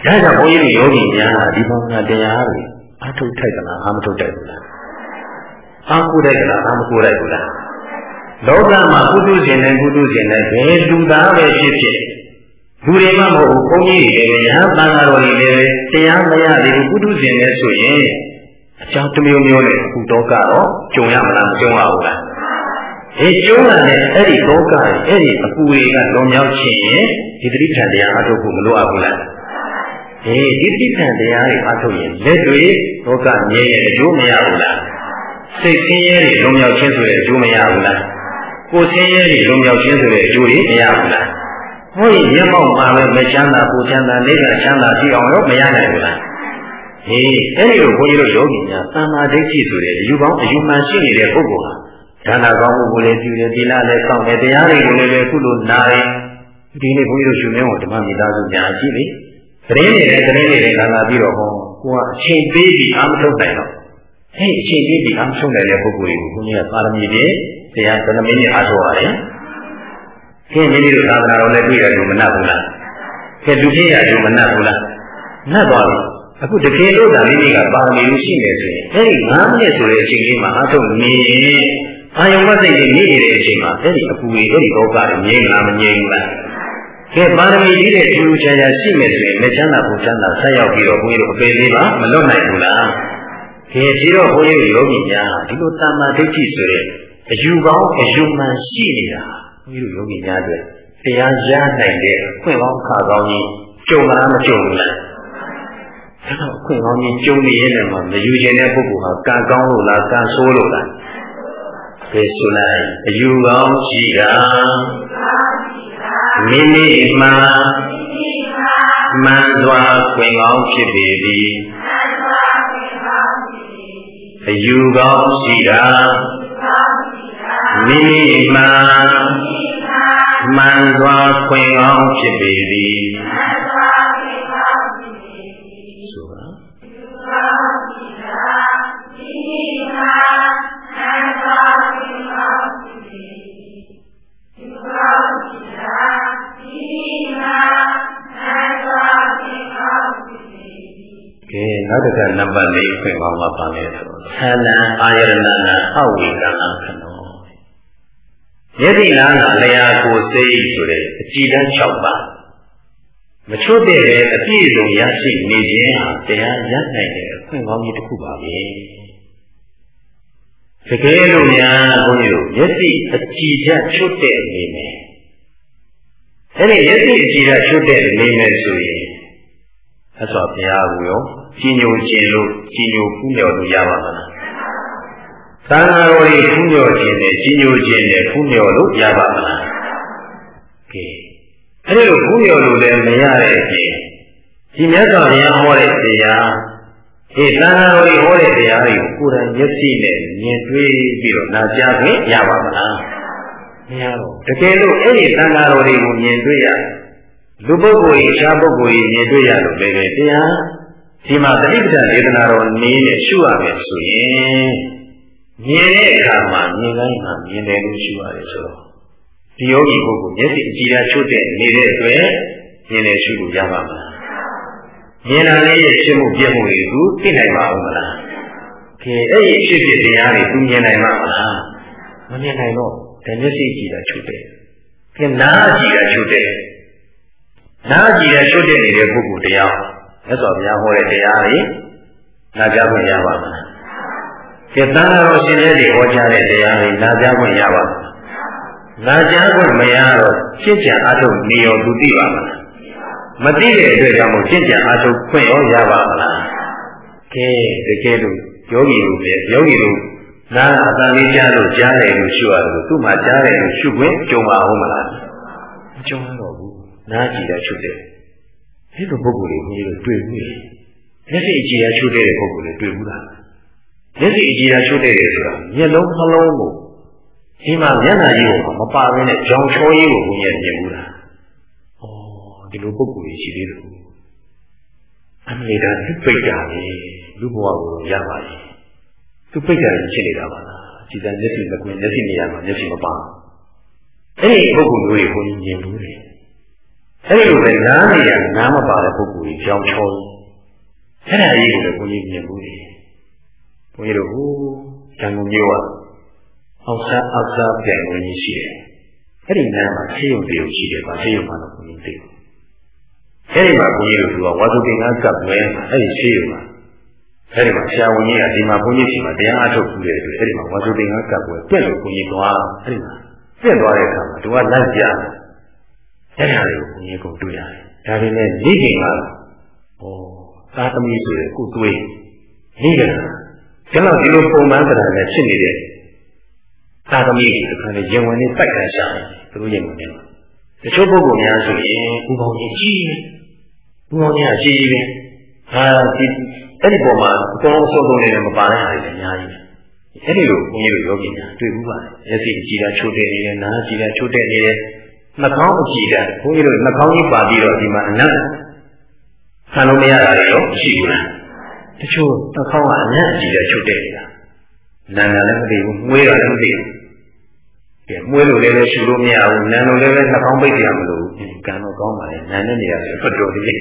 ဒါကြောင့်ဘုန်းကြီးတို့ယောဂီများဒီဘာဝနာတရားတွေအထုတ်ထိုက်ကလားအာမထုတ်တိုက်ဘူးလားအာကိုတိုက်ကလားအာမကိုတိုက်ဘူးလားလောကမှာပုထုဇဉ်နဲ့ပုထုဇဉ်နဲ့ဘယ်လူသားပဲဖြစ်ဖြစ်လူတွေမှမဟုတ်ဘူးဘုန်းကြီးတွေလည်းရဟန်းသံဃာတော်တွေလည်းတရားမရသေးဘူးပုထုဇဉ်နဲ့ဆိုရင်အကြောင်းတစ်မျိုးမျိုးနဲ့အခုတော့ကတော့ကြုံရမလားမကြုံရဘူးလားကျုံးလာတဲ့အဲ့ဒီလောကရဲ့အဲ့ဒီအပူတွေကလွန်မြောက်ခြင်းရင်ဒီတိဋ္ဌာန်တရားအထုတ်ဖို့မလိုအပ်ဘူးလားဒီတိဋ္ဌာန်တရားတွေအထုတ်ရင်လက်တွေလောကမြဲရဲ့အကျိုးမရဘူးလားစိတ်ဆင်းရဲတွေလွန်မြောက်ခြင်းဆိုတဲ့အကျိုးမရဘူးလားကိုယ်ဆင်းရဲတွေလွန်မြောက်ခြင်းဆိုတဲ့အကျိုးတွေမရဘူးလားဟောရင်မျက်မှောက်မှာပဲမချမ်းသာပူချမ်းသာနေကချမ်းသာကြည့်အောင်တော့မရနိုင်ဘူးလားအဲ့ဒီလိုဘုန်းကြီးတို့ယောဂီများသမာဓိရှိဆိုတဲ့အယူကောင်းအယူမှန်ရှိနေတဲ့ပုဂ္ဂိုလ်ဟာဒါနကောင်းမှုကိုလည်းပြုတယ်သီလလည်းစောင့်တယ်တရားတွေကိုလည်းခုလိုနားတယ်ဒီနေ့ဘုန်းကြီးတို့ရှင်မင်းကိုဓမ္မမိသားစုညာရှိပြီသတင်းတွေလာလာပြီးတော့ဟောကိုကအချိန်ပေးပြီးအာမထုတ်နိုင်တော့အချိန်ပေးပြီးအာမထုတ်နိုင်တဲ့ပုဂ္ဂိုလ်တွေကိုဘုန်းကြီးကပါရမီတွေတရားသနမင်းနဲ့အားထုတ်ရတယ်ခင်ဗျားတို့သာသနာတော်လည်းပြည့်ရလို့မနှက်ဘူးလားခင်လူဖြစ်ရလို့မနှက်ဘူးလားနှက်သွားပြီအခုတကယ်လို့ဒါလေးတွေကပါရမီရှိနေဆိုရင်အဲ့ဒီ9မိနစ်ဆိုတဲ့အချိန်လေးမှာအားထုတ်နေရင်အာယုံမစိတ်တွေနေနေတဲ့အချိန်မှာအဲ့ဒီအပူတွေအဲ့ဒီလောကတွေငြိမ်းလားမငြိမ်းဘူးလားကဲပါရမီကြီးတဲ့ထူးထူးခြားခြားရှိမယ်ဆိုရင်မချမ်းသာပူချမ်းသာဆက်ရောက်ပြီးတော့ဘုန်းကြီးတို့အပေလေးပါမလွတ်နိုင်ဘူးလားကဲပြီးတော့ဘုန်းကြီးတို့ယောဂီများဒီလိုတမ္မာဒိဋ္ဌိဆိုတဲ့အယူကောင်းအယူမှန်ရှိနေတာဘုန်းကြီးတို့ယောဂီများတွေတရားရနိုင်တဲ့အခွင့်ကောင်းခါကောင်းကြီးကြုံလားမကြုံဘူးလားအဲ့တော့အခွင့်ကောင်းကြီးကြုံနေရတဲ့မှာမယူခြင်းတဲ့ပုဂ္ဂိုလ်ဟာကံကောင်းလို့လားကံဆိုးလို့လားဘယ်ဆိုလိုက်အယူကောင်းရှိတာမိမိမှမှန်စွာခွင့်ကောင်းဖြစ်ပေသည်အယူကောင်းရှိတာမိမိမှမှန်စွာခွင့်ကောင်းဖြစ်ပေသည်နောက်တစ်ခါနံပါတ်၄ခွင့်ကောင်းမှာပါလဲဆိုဌာနအာယရဏနာအဝေကံခနောယတိနာနာလျာကိုစိတ်ဆိုတဲ့အကြည်တန်း6ပါးမချွတ်တဲ့အပြည့်စုံရရှိနေခြင်းဟာတရားရနိုင်တဲ့အခွင့်ကောင်းကြီးတစ်ခုပါပဲတကယ်လို့များဘုန်းကြီးတို့ယတိအကြည်တန်းချွတ်တဲ့နေမယ်အဲ့ဒီယတိအကြည်တန်းချွတ်တဲ့နေမယ်ဆိုရင်အဲ့ဆိုဘုရားကိုရောကြီးညိုခြင်းလို့ကြီးညိုဖူးမြော်လို့ရပါမလားသံဃာတော်ကြီးဖူးမြော်ခြင်းနဲ့ကြီးညိုခြင်းနဲ့ဖူးမြော်လို့ရပါမလားကဲအဲ့ဒီလိုဖူးမြော်လို့လည်းမရတဲ့အပြင်ဒီမြတ်စွာဘုရားဟောတဲ့တရားဒီသံဃာတော်ကြီးဟောတဲ့တရားတွေကိုကိုယ်တိုင်မျက်စိနဲ့မြင်တွေ့ပြီးတော့နာကြားခွင့်ရပါမလားမရတော့တကယ်လို့အဲ့ဒီသံဃာတော်တွေကိုမြင်တွေ့ရလူပုဂ္ဂိုလ်ကြီးရှားပုဂ္ဂိုလ်ကြီးမြင်တွေ့ရလို့ပဲတရားဒီမှာတတိပ္ပံဒေသနာတော်နည်းနဲ့ရှုရမယ်ဆိုရင်မြင်တဲ့အခါမှာမြင်တိုင်းမှာမြင်တယ်လို့ရှုရတယ်ဆိုတော့ဒီယောဂီပုဂ္ဂိုလ်မျက်စိအကြည်ဓာတ်ချွတ်တဲ့နေတဲ့အတွက်မြင်တယ်ရှုလို့ရပါမလားမြင်တာလေးရဲ့ဖြစ်မှုပြည့်မှုတွေကိုသိနိုင်ပါဦးမလားကဲအဲ့ဒီဖြစ်ဖြစ်တရားတွေသူမြင်နိုင်ပါမလားမမြင်နိုင်တော့ဒါမျက်စိအကြည်ဓာတ်ချွတ်တယ်ကဲနားအကြည်ဓာတ်ချွတ်တယ်နားအကြည်ဓာတ်ချွတ်တဲ့နေတဲ့ပုဂ္ဂိုလ်တရားမြတ်စွာဘုရားဟောတဲ့တရားတွေနာကြားခွင့်ရပါမလား။ဒီသံဃာတော်ရှင်တွေဟောကြားတဲ့တရားတွေနာကြားခွင့်ရပါမလား။နာကြားခွင့်မရတော့ရှင်းကြံအားထုတ်နေရောသူသိပါမလား။မသိတဲ့အတွက်ကြောင့်မို့ရှင်းကြံအားထုတ်ခွင့်ရောရပါမလား။ကဲတကယ်လို့ယောဂီတို့နာအတန်လေးကြားလို့ကြားတယ်လို့ရှုရတယ်လို့သူ့မှာကြားတယ်လို့ရှုခွင့်ကြုံပါဦးမလား။မကြုံတော့ဘူး။နားကြည့်တာရှုတယ်။ဒီလိုပုဂ္ဂိုလ်တွေကြီးလို့တွေ့ဘူးလေမျက်စိအကြည်ရချိုးတဲ့ပုဂ္ဂိုလ်တွေတွေ့ဘူးလားမျက်စိအကြည်ရချိုးတဲ့ဆိုတာမျက်လုံးနှလုံးကိုဒီမှာမျက်နှာကြီးကိုမပါဘဲနဲ့ကြောင်ချောကြီးကိုဘုရားမြင်ဘူးလားဩဒီလိုပုဂ္ဂိုလ်တွေရှိသေးတယ်အမေဒါသူပိတ်တာလေလူဘဝကိုရပါရဲ့သူပိတ်တာဖြစ်နေတာပါလားဒီကမျက်စိမကွင်းမျက်စိနေရာမှာမျက်စိမပါအဲ့ဒီပုဂ္ဂိုလ်မျိုးတွေဘုန်းကြီးမြင်ဘူးလေအဲ့လိုပဲနားနေရနားမပါတဲ့ပုဂ္ဂိုလ်ကြီးကြောင်းချောအဲ့ဒါကြီးကိုလည်းဘုန်းကြီးမြင်ဘူးလေဘုန်းကြီးတို့ဟိုရန်ကုန်မြို့ကအောက်စားပြန်ဝင်ကြီးရှိတယ်အဲ့ဒီနားမှာဆေးရုံတရုပ်ရှိတယ်ဗာဆေးရုံမှာတော့ဘုန်းကြီးသိတယ်အဲ့ဒီမှာဘုန်းကြီးတို့ကဝါစုပင်ကကပ်မယ်အဲ့ဒီဆေးရုံမှာအဲ့ဒီမှာဆရာဝန်ကြီးကဒီမှာဘုန်းကြီးစီမှာတရားအထုတ်ပြီးတဲ့အတွက်အဲ့ဒီမှာဝါစုပင်ကကပ်ပွဲပြက်လို့ဘုန်းကြီးသွားအဲ့ဒီမှာပြက်သွားတဲ့အခါမှာသူကလိုက်ပြအဲ့ဒါလေးကိုဘုန်းကြီးကတွေ့ရတယ်ဒါပေမဲ့နေ့ကသားသမီးဆိုတဲ့ကုသွေးနေ့ကကျွန်တော်ဒီလိုပုံမှန်တရားနဲ့ဖြစ်နေတဲ့သားသမီးတွေတစ်ခါလေရင်ဝင်နေပိုက်ခံရှာတယ်သူတို့ရင်ဝင်နေတချို့ပုဂ္ဂိုလ်များဆိုရင်ဥပေါင်းကြီးကြီးဥပေါင်းကြီးအကြီးကြီးပဲဟာဒီအဲ့ဒီပုံမှာအကုန်လုံးဆုံးနေတယ်မပါတဲ့ဟာတွေအများကြီးအဲ့ဒီလိုဘုန်းကြီးတို့ယောဂီများတွေ့ဘူးပါတယ်မျက်စိအကြည့်တာချိုးတဲ့နေတယ်နားအကြည့်တာချိုးတဲ့နေတယ်နှာခေါင်းအကြည့်တာဘုန်းကြီးတို့နှာခေါင်းကြီးပါပြီးတော့ဒီမှာအနတ်ဆံလို့မရတာတွေရောရှိဘူးလားတချို့နှာခေါင်းကအနတ်အကြည့်တာချိုးတဲ့နေတာနာငါလည်းမသိဘူးမွေးတာလည်းမသိဘူးကဲမွေးလို့လည်းရှူလို့မရဘူးနာလို့လည်းနှာခေါင်းပိတ်ကြမလို့ကံတော့ကောင်းပါလေနာနဲ့နေရာဆိုဖတ်တော်လေး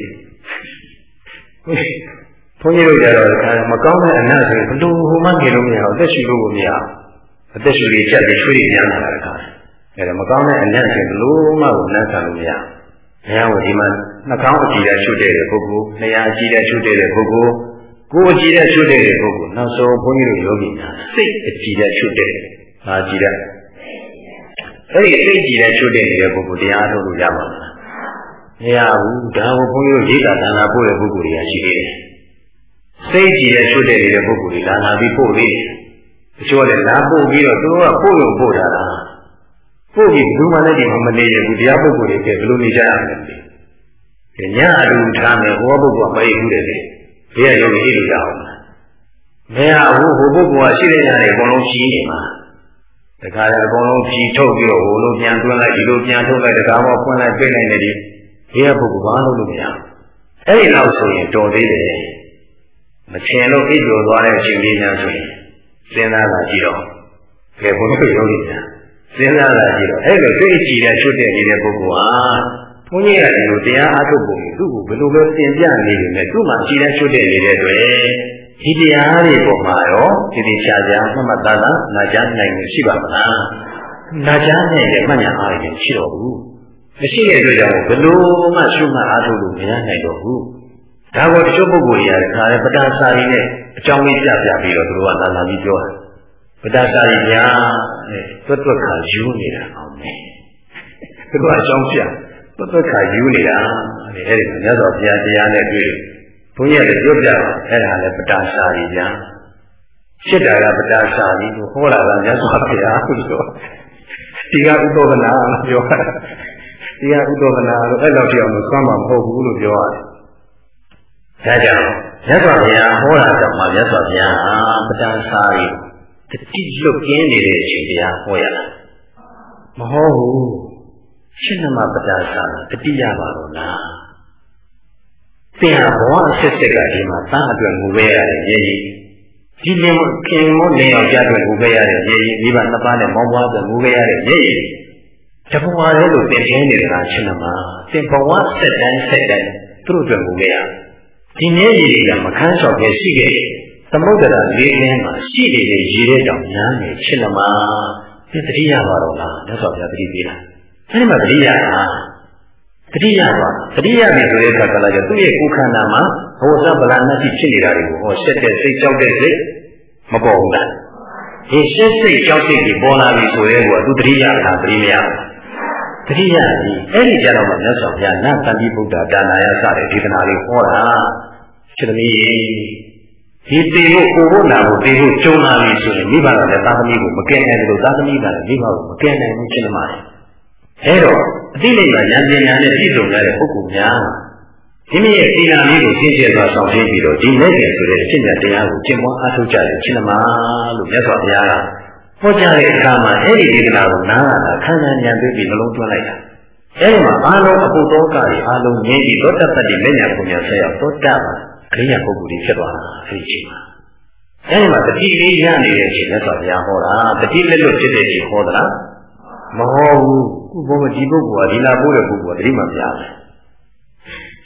ဘုန်းကြီးတို့ကြတော့မကောင်းတဲ့အနတ်ဆိုရင်ဘလို့ဟိုမှနေလို့မရဘူးအသက်ရှူလို့ကိုမရဘူးအသက်ရှူလေးချက်ပြီးချွေးရမ်းလာတာကအဲ့ဒါမကောင်းတဲ့အနတ်ဆိုရင်ဘလို့မှကိုနတ်ဆံလို့မရဘူး။ဘုရားကဒီမှာနှာခေါင်းအကြည့်တဲ့ချွတ်တဲ့ပုဂ္ဂိုလ်၊လျှာအကြည့်တဲ့ချွတ်တဲ့ပုဂ္ဂိုလ်၊ကိုယ်အကြည့်တဲ့ချွတ်တဲ့ပုဂ္ဂိုလ်နောက်ဆုံးဘုန်းကြီးတို့ယောဂီများစိတ်အကြည့်တဲ့ချွတ်တဲ့ဟာကြည့်တဲ့အဲ့ဒီစိတ်ကြည့်တဲ့ချွတ်တဲ့ပုဂ္ဂိုလ်တရားထုတ်လို့ရပါမလား။မရဘူး။ဒါကိုဘုန်းကြီးတို့ရိတ်တာဒါနာပို့တဲ့ပုဂ္ဂိုလ်တွေကရှိသေးတယ်။စိတ်ကြည့်တဲ့ချွတ်တဲ့ပုဂ္ဂိုလ်တွေဒါနာပြီးပို့သေးတယ်။တချို့ကလည်းလာပို့ပြီးတော့သူတို့ကပို့လို့ပို့တာလား။ပို့ပြီးဘူးမှလည်းဒီမှာမနေရဘူးတရားပုဂ္ဂိုလ်တွေကဘယ်လိုနေကြရမလဲ။ညအတူထားမယ်ဟောပုဂ္ဂိုလ်ကမအေးဘူးတဲ့လေ။ဘေးကယောဂီအေးလို့ရအောင်လား။မရဘူးဟိုပုဂ္ဂိုလ်ကရှိတဲ့ညတွေအကုန်လုံးကြီးနေမှာ။တခါတည်းအကုန်လုံးကြီးထုတ်ပြီးတော့ဟိုလိုပြန်တွန်းလိုက်ဒီလိုပြန်ထုတ်လိုက်တခါမှဖွင့်လိုက်ပြိတ်လိုက်နေတယ်။ဘေးကပုဂ္ဂိုလ်ဘာလို့လုပ်မရဘူး။အဲ့ဒီလောက်ဆိုရင်တော်သေးတယ်။မချင်လို့အိပ်လို့သွားတဲ့အချိန်လေးများဆိုရင်စဉ်းစားလာကြည့်တော့ဘယ်ဘုန်းကြီးယောဂီများစဉ်းစားလာကြည့်တော့အဲ့လိုသိကြည့်တဲ့ချွတ်တဲ့နေတဲ့ပုဂ္ဂိုလ်ဟာဘုန်းကြီးကဒီလိုတရားအားထုတ်ပုံသူ့ကိုဘယ်လိုပဲသင်ပြနေတယ်နဲ့သူ့မှာကြည်တဲ့ချွတ်တဲ့နေတဲ့အတွက်ဒီတရားတွေပေါ်မှာရောဒီချာချာမှတ်မှတ်သားသားနာကြားနိုင်မှုရှိပါမလားနာကြားနိုင်တဲ့မှတ်ဉာဏ်အားဖြင့်ရှိတော့ဘူးမရှိတဲ့အတွက်ကြောင့်ဘယ်လိုမှရှုမှတ်အားထုတ်လို့မရနိုင်တော့ဘူးဒါကိုတချို့ပုဂ္ဂိုလ်တွေကခါရဲပဋ္ဌာစာရီနဲ့အကြောင်းလေးပြပြီးတော့သူတို့ကလာပြီးပြောတယ်ပဋ္ဌာစာရီညာတွတ်ခါယူနေတာအောင်မယ်သူတို့အကြောင်းပြတွတ်ခါယူနေတာအဲ့ဒီမြတ်စွာဘုရားတရားနဲ့တွေ့ဘုန်းကြီးကပြောပြတယ်အဲ့ဒါလည်းပဋ္ဌာစာရီညာဖြစ်တာကပဋ္ဌာစာရီကိုဟောတာကမြတ်စွာဘုရားဆိုတော့ဒီကဥဒ္ဒဗနာပြောတာဒီကဥဒ္ဒဗနာလို့အဲ့လောက်ပြောင်းလို့ဆွမ်းမှာမဟုတ်ဘူးလို့ပြောရတယ်ဒါကြောင့်မြတ်စွာဘုရားဟောတာကြောင့်မှမြတ်စွာဘုရားဟာပဋ္ဌာန်းစာရီတတိလွတ်ကင်းနေတဲ့အချိန်တရားဟောရတာမဟုတ်ဘူးရှင်းနမပဋ္ဌာန်းစာတတိယပါတော့လားသင်ဟာဘဝအစစ်စစ်ကဒီမှာသားအတွက်ငိုပေးရတယ်ရေကြီးဒီလင်မခင်မနေအောင်ကြားအတွက်ငိုပေးရတယ်ရေကြီးမိဘနှစ်ပါးနဲ့မောင်းပွားအတွက်ငိုပေးရတယ်ရေကြီးတဘဝလေးလို့သင်ခင်းနေတာရှင်းနမသင်ဘဝဆက်တိုင်းသူတို့အတွက်ငိုပေးရဒီနေ့ရည်ကမခန်းချောက်ပဲရှိခဲ့သမုဒ္ဒရာလေးလင်းမှာရှိနေတဲ့ရည်တဲ့တောင်ညာနေချစ်လမာဒီတတိယပါတော့လားမြတ်စွာဘုရားတတိပေးတာအဲဒီမှာတတိယပါတတိယပါတတိယပြီဆိုတဲ့အခါကလည်းသူ့ရဲ့ကိုယ်ခန္ဓာမှာဘဝသဗ္ဗလာနဲ့ဖြစ်နေတာတွေကိုဟောရှက်တဲ့စိတ်ကြောက်တဲ့စိတ်မပေါ်ဘူးလားဒီရှက်စိတ်ကြောက်စိတ်တွေပေါ်လာပြီဆိုရဲကသူတတိယလားတတိမရတတိယကြီးအဲ့ဒီကြတော့မှမြတ်စွာဘုရားနတ်တန်တိဗုဒ္ဓဒါနာယစတဲ့ဒေသနာလေးဟောတာရှင်သမီးဒီတေဖို့ကိုဖို့နာဖို့တေဖို့ကျုံလာပြီဆိုရင်မိဘကလည်းသာသမီကိုမကဲနိုင်ဘူးလို့သာသမီကလည်းမိဘကိုမကဲနိုင်ဘူးရှင်သမားအဲ့တော့အတိလိမ္မာဉာဏ်ပညာနဲ့ပြည့်စုံတဲ့ပုဂ္ဂိုလ်များဒီမိရဲ့သီလလေးကိုရှင်းရှင်းစွာဆောင်ရှင်းပြီးတော့ဒီမဲ့ကျင်ဆိုတဲ့အဖြစ်တရားကိုကျင့်ပွားအားထုတ်ကြတယ်ရှင်သမားလို့မြတ်စွာဘုရားကဟောကြားတဲ့အခါမှာအဲ့ဒီဒေသနာကိုနားလာခန္ဓာဉာဏ်သိပြီးနှလုံးသွင်းလိုက်တာအဲ့ဒီမှာအားလုံးအပုဒ်တော်ကတွေအားလုံးငြိမ်းပြီးသောတပတ္တိလက်ညာပုံညာဆက်ရောက်သောတပါအရိယပုဂ္ဂိုလ်ကြီးဖြစ်သွားတာအဲ့ဒီချိန်မှာအဲ့ဒီမှာတတိလေးရနေတဲ့အချိန်နဲ့ဆိုဘုရားဟောတာတတိလက်လွတ်ဖြစ်တဲ့အချိန်ဟောတာမဟုတ်ဘူးခုဘုံဒီပုဂ္ဂိုလ်ကဒီလာပို့တဲ့ပုဂ္ဂိုလ်ကတတိမှမရဘူး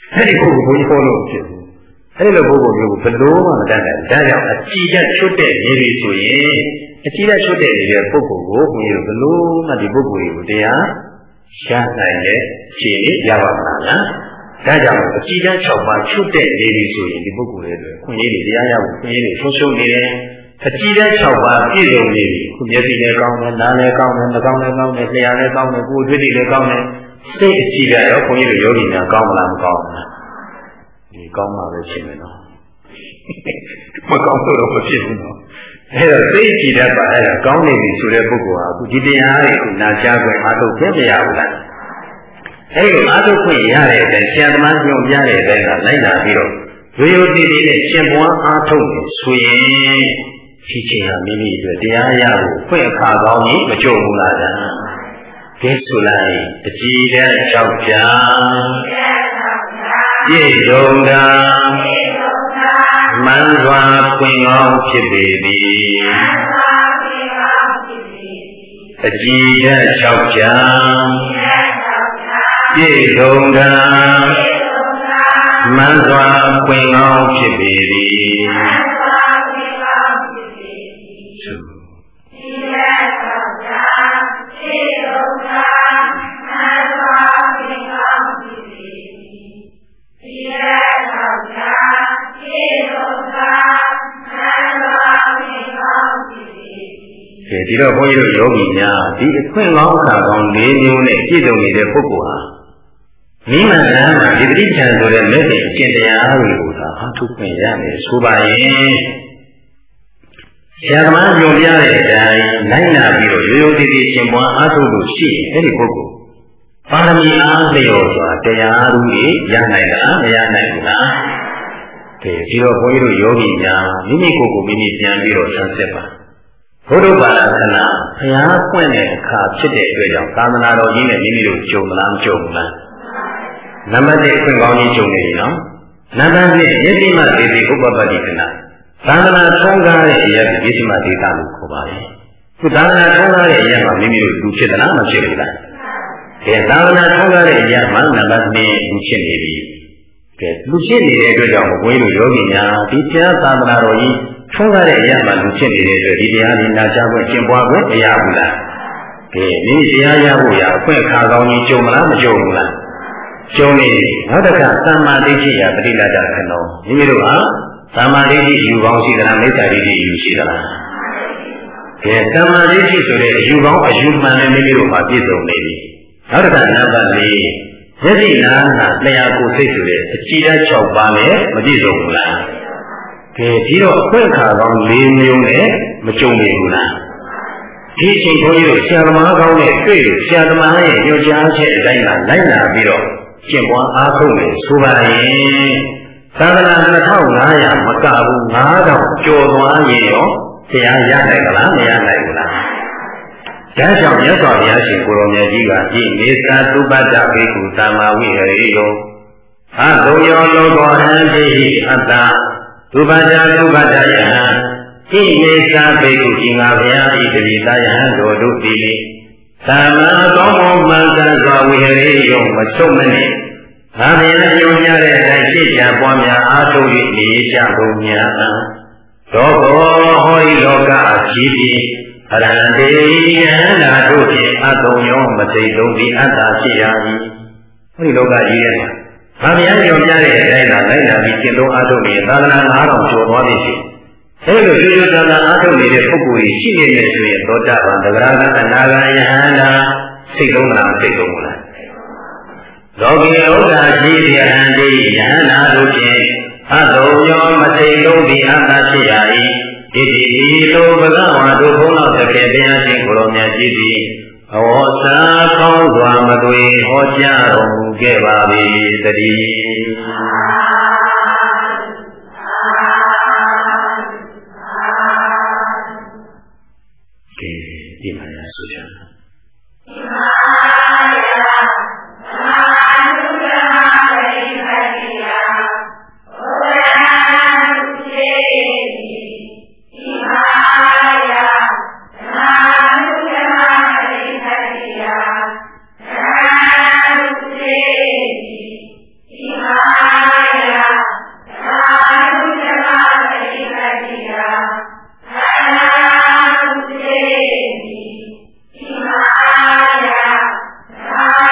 အဲ့ဒီပုဂ္ဂိုလ်ကိုလို့ဖြစ်ဘူးအဲ့လိုပုဂ္ဂိုလ်မျိုးကိုဘယ်လိုမှမတတ်နိုင်ဘူးဒါကြောင့်အကြည့်ချက်ချွတ်တဲ့နေပြီဆိုရင်အကြည့်ချက်ချွတ်တဲ့နေတဲ့ပုဂ္ဂိုလ်ကိုဘုန်းကြီးတို့ဘယ်လိုမှဒီပုဂ္ဂိုလ်ကိုတရားရနိုင်တဲ့ခြေရပါမလားညာဒါကြောင့်အကြည့်ချက်6ပါးချွတ်တဲ့နေပြီဆိုရင်ဒီပုဂ္ဂိုလ်ရဲ့ခွင့်ရည်တွေတရားရဖို့ခွင့်ရည်တွေဆုံးရှုံးနေတယ်အကြည့်ချက်6ပါးပြည့်စုံနေပြီခုမျက်စိလည်းကောင်းတယ်နားလည်းကောင်းတယ်နှာခေါင်းလည်းကောင်းတယ်လျှာလည်းကောင်းတယ်ကိုယ်တွေ့တွေလည်းကောင်းတယ်စိတ်အကြည့်ရတော့ခွင့်ရည်တွေယောဂီများကောင်းမလားမကောင်းဘူးလားဒီကောင်းမှာပဲဖြစ်မယ်နော်မကောင်းတော့မဖြစ်ဘူးနော်အဲ့တော့သိကြည့်တတ်ပါအဲ့ဒါကောင်းနေပြီဆိုတဲ့ပုဂ္ဂိုလ်ဟာအခုဒီတရားတွေကိုနာကြားခွင့်အားထုတ်ပြမရဘူးလားအဲ့ဒီအားထုတ်ခွင့်ရတဲ့အတိုင်းဆရာသမားညွှန်ပြတဲ့အတိုင်းကလိုက်လာပြီးတော့ရိုးရိုးတည်တည်နဲ့ရှင်ပွားအားထုတ်နေဆိုရင်ဒီချိန်ကမိမိအတွက်တရားရဖို့ခွင့်အခါကောင်းကြီးမကြုံဘူးလားဗျာကဲဆိုလိုက်အကြည်တဲ့၆ပြားပြည့်စုံတာမှန်စွာပွင့်ကောင်းဖြစ်ပေသည်အကြည်တဲ့၆ပြားပြည့်စုံတာမှန်စွာပွင့်ကောင်းဖြစ်ပေသည်ဒီတော့ဘုန်းကြီးတို့ယောဂီများဒီအခွင့်ကောင်းအခါကောင်း၄မျိုးနဲ့ပြည့်စုံနေတဲ့ပုဂ္ဂိုလ်ဟာမိမှန်လမ်းမှာဒီတိဋ္ဌာန်ဆိုတဲ့လက်တွေအကျင့်တရားတွေကိုသာအထုခွင့်ရမယ်ဆိုပါရင်ဆရာသမားညွှန်ပြတဲ့အတိုင်းလိုက်နာပြီးတော့ရိုးရိုးတည်တည်ရှင်ပွားအားထုတ်လို့ရှိရင်အဲ့ဒီပုဂ္ဂိုလ်ပါရမီအားလျော်စွာတရားသူတွေရနိုင်လားမရနိုင်ဘူးလားဒီတော့ဘုန်းကြီးတို့ယောဂီများမိမိကိုယ်ကိုမိမိပြန်ပြီးတော့ဆန်းစစ်ပါဘုဒ္ဓဘာသာခဏဘုရားပွင့်တဲ့အခါဖြစ်တဲ့အတွက်ကြောင့်သာသနာတော်ကြီးနဲ့မိမိတို့ကြုံမလားမကြုံဘူးလားနံပါတ်1ခွင့်ကောင်းကြီးကြုံနေပြီနော်နံပါတ်2ယတိမဒေတိဥပပတ္တိခဏသာသနာထုံးကားတဲ့အရာကိုယတိမဒေတာလို့ခေါ်ပါတယ်ခုသာသနာထုံးကားတဲ့အရာမှာမိမိတို့လူဖြစ်သလားမဖြစ်ဘူးလားကဲသာသနာထုံးကားတဲ့အရာမှာနံပါတ်2လူဖြစ်နေပြီကဲလူဖြစ်နေတဲ့အတွက်ကြောင့်ဘုန်းကြီးတို့ယောဂီများဒီတရားသာသနာတော်ကြီးထုံးကားတဲ့အရာမှာလူဖြစ်နေတဲ့အတွက်ဒီတရားလေးနာကြားဖို့ကျင့်ပွားဖို့မရဘူးလားကဲဒီတရားရဖို့ရအခွင့်အခါကောင်းကြီးကြုံမလားမကြုံဘူးလားကျုံနေနောက်တစ်ခါသမ္မာဒိဋ္ဌိရပฏิလတ္တခဏောမိမိတို့ဟာသမ္မာဒိဋ္ဌိယူကောင်းရှိသလားမိစ္ဆာဒိဋ္ဌိယူရှိသလားကဲသမ္မာဒိဋ္ဌိဆိုတဲ့အယူကောင်းအယူမှန်နဲ့မိမိတို့မှာပြည့်စုံနေပြီနောက်တစ်ခါနံပါတ်4ယတိနာနာတရားကိုစိတ်ဆိုတဲ့အကြည်ဓာတ်6ပါးနဲ့မပြည့်စုံဘူးလားကဲဒီတော့အခွင့်အခါကောင်း၄မျိုးနဲ့မကြုံနေဘူးလားဒီအချိန်ဘုန်းကြီးတို့ဆရာသမားကောင်းနဲ့တွေ့လို့ဆရာသမားရဲ့ညွှန်ကြားချက်အတိုင်းကလိုက်လာပြီးတော့ကျင့်ပွားအားထုတ်နေဆိုပါရင်သာသနာ2500မကဘူး9000ကျော်သွားရင်ရောတရားရနိုင်သလားမရနိုင်ဘူးလားဒါကြောင့်မြတ်စွာဘုရားရှင်ကိုရောင်မြတ်ကြီးကဒီမေသာသုပတ္တဘိက္ခုသမ္မာဝိဟရိယောအသုံးယောလောကောဟံတိအတ္တသုပတ္တယဟံဒီမေသာဘိက္ခုရှင်ငါဘုရားဤတတိတယဟံတို့သည်သမ္မာကောင်းကောင်းမှန်ကန်စွာဝိဟရိယောမချုပ်မနဲ့ငါဘုရားညွှန်ကြားတဲ့အတိုင်းရှေ့ချပွားများအားထုတ်၍နေကြကုန်များသောဘောဟောဤလောကအကြီးပြီးအရဟံတေယံနာတို့ဖြင့်အတုံရောမသိလုံးပြီးအတ္တရှိရ၏ဟောဒီလောကကြီးရဲ့မှာငါဘုရားညွှန်ကြားတဲ့အတိုင်းသာလိုက်လာပြီးကျင့်သုံးအားထုတ်နေသာသနာ9000ကျော်သွားပြီရှိအဲလိုရိုးရိုးသားသားအားထုတ်နေတဲ့ပုဂ္ဂိုလ်ကြီးရှိနေတယ်ဆိုရင်သောတာပန်သဂရဂအနာဂယဟန္တာစိတ်လုံးလားစိတ်လုံးလားလောကီဥဒ္ဒါရှိယဟန္တိယဟန္တာတို့ဖြင့်အတုံရောမသိလုံးပြီးအတ္တရှိရ၏ဒီလိုဘဂဝါတို့ဘုန်းတော်တကယ်တရားရှင်ကိုရောမြတ်ကြီးသည်အဝေါစာကောင်းစွာမသွေဟောကြားတော်မူခဲ့ပါ၏တည်းဒီမှာရဆိုချင် Bye. က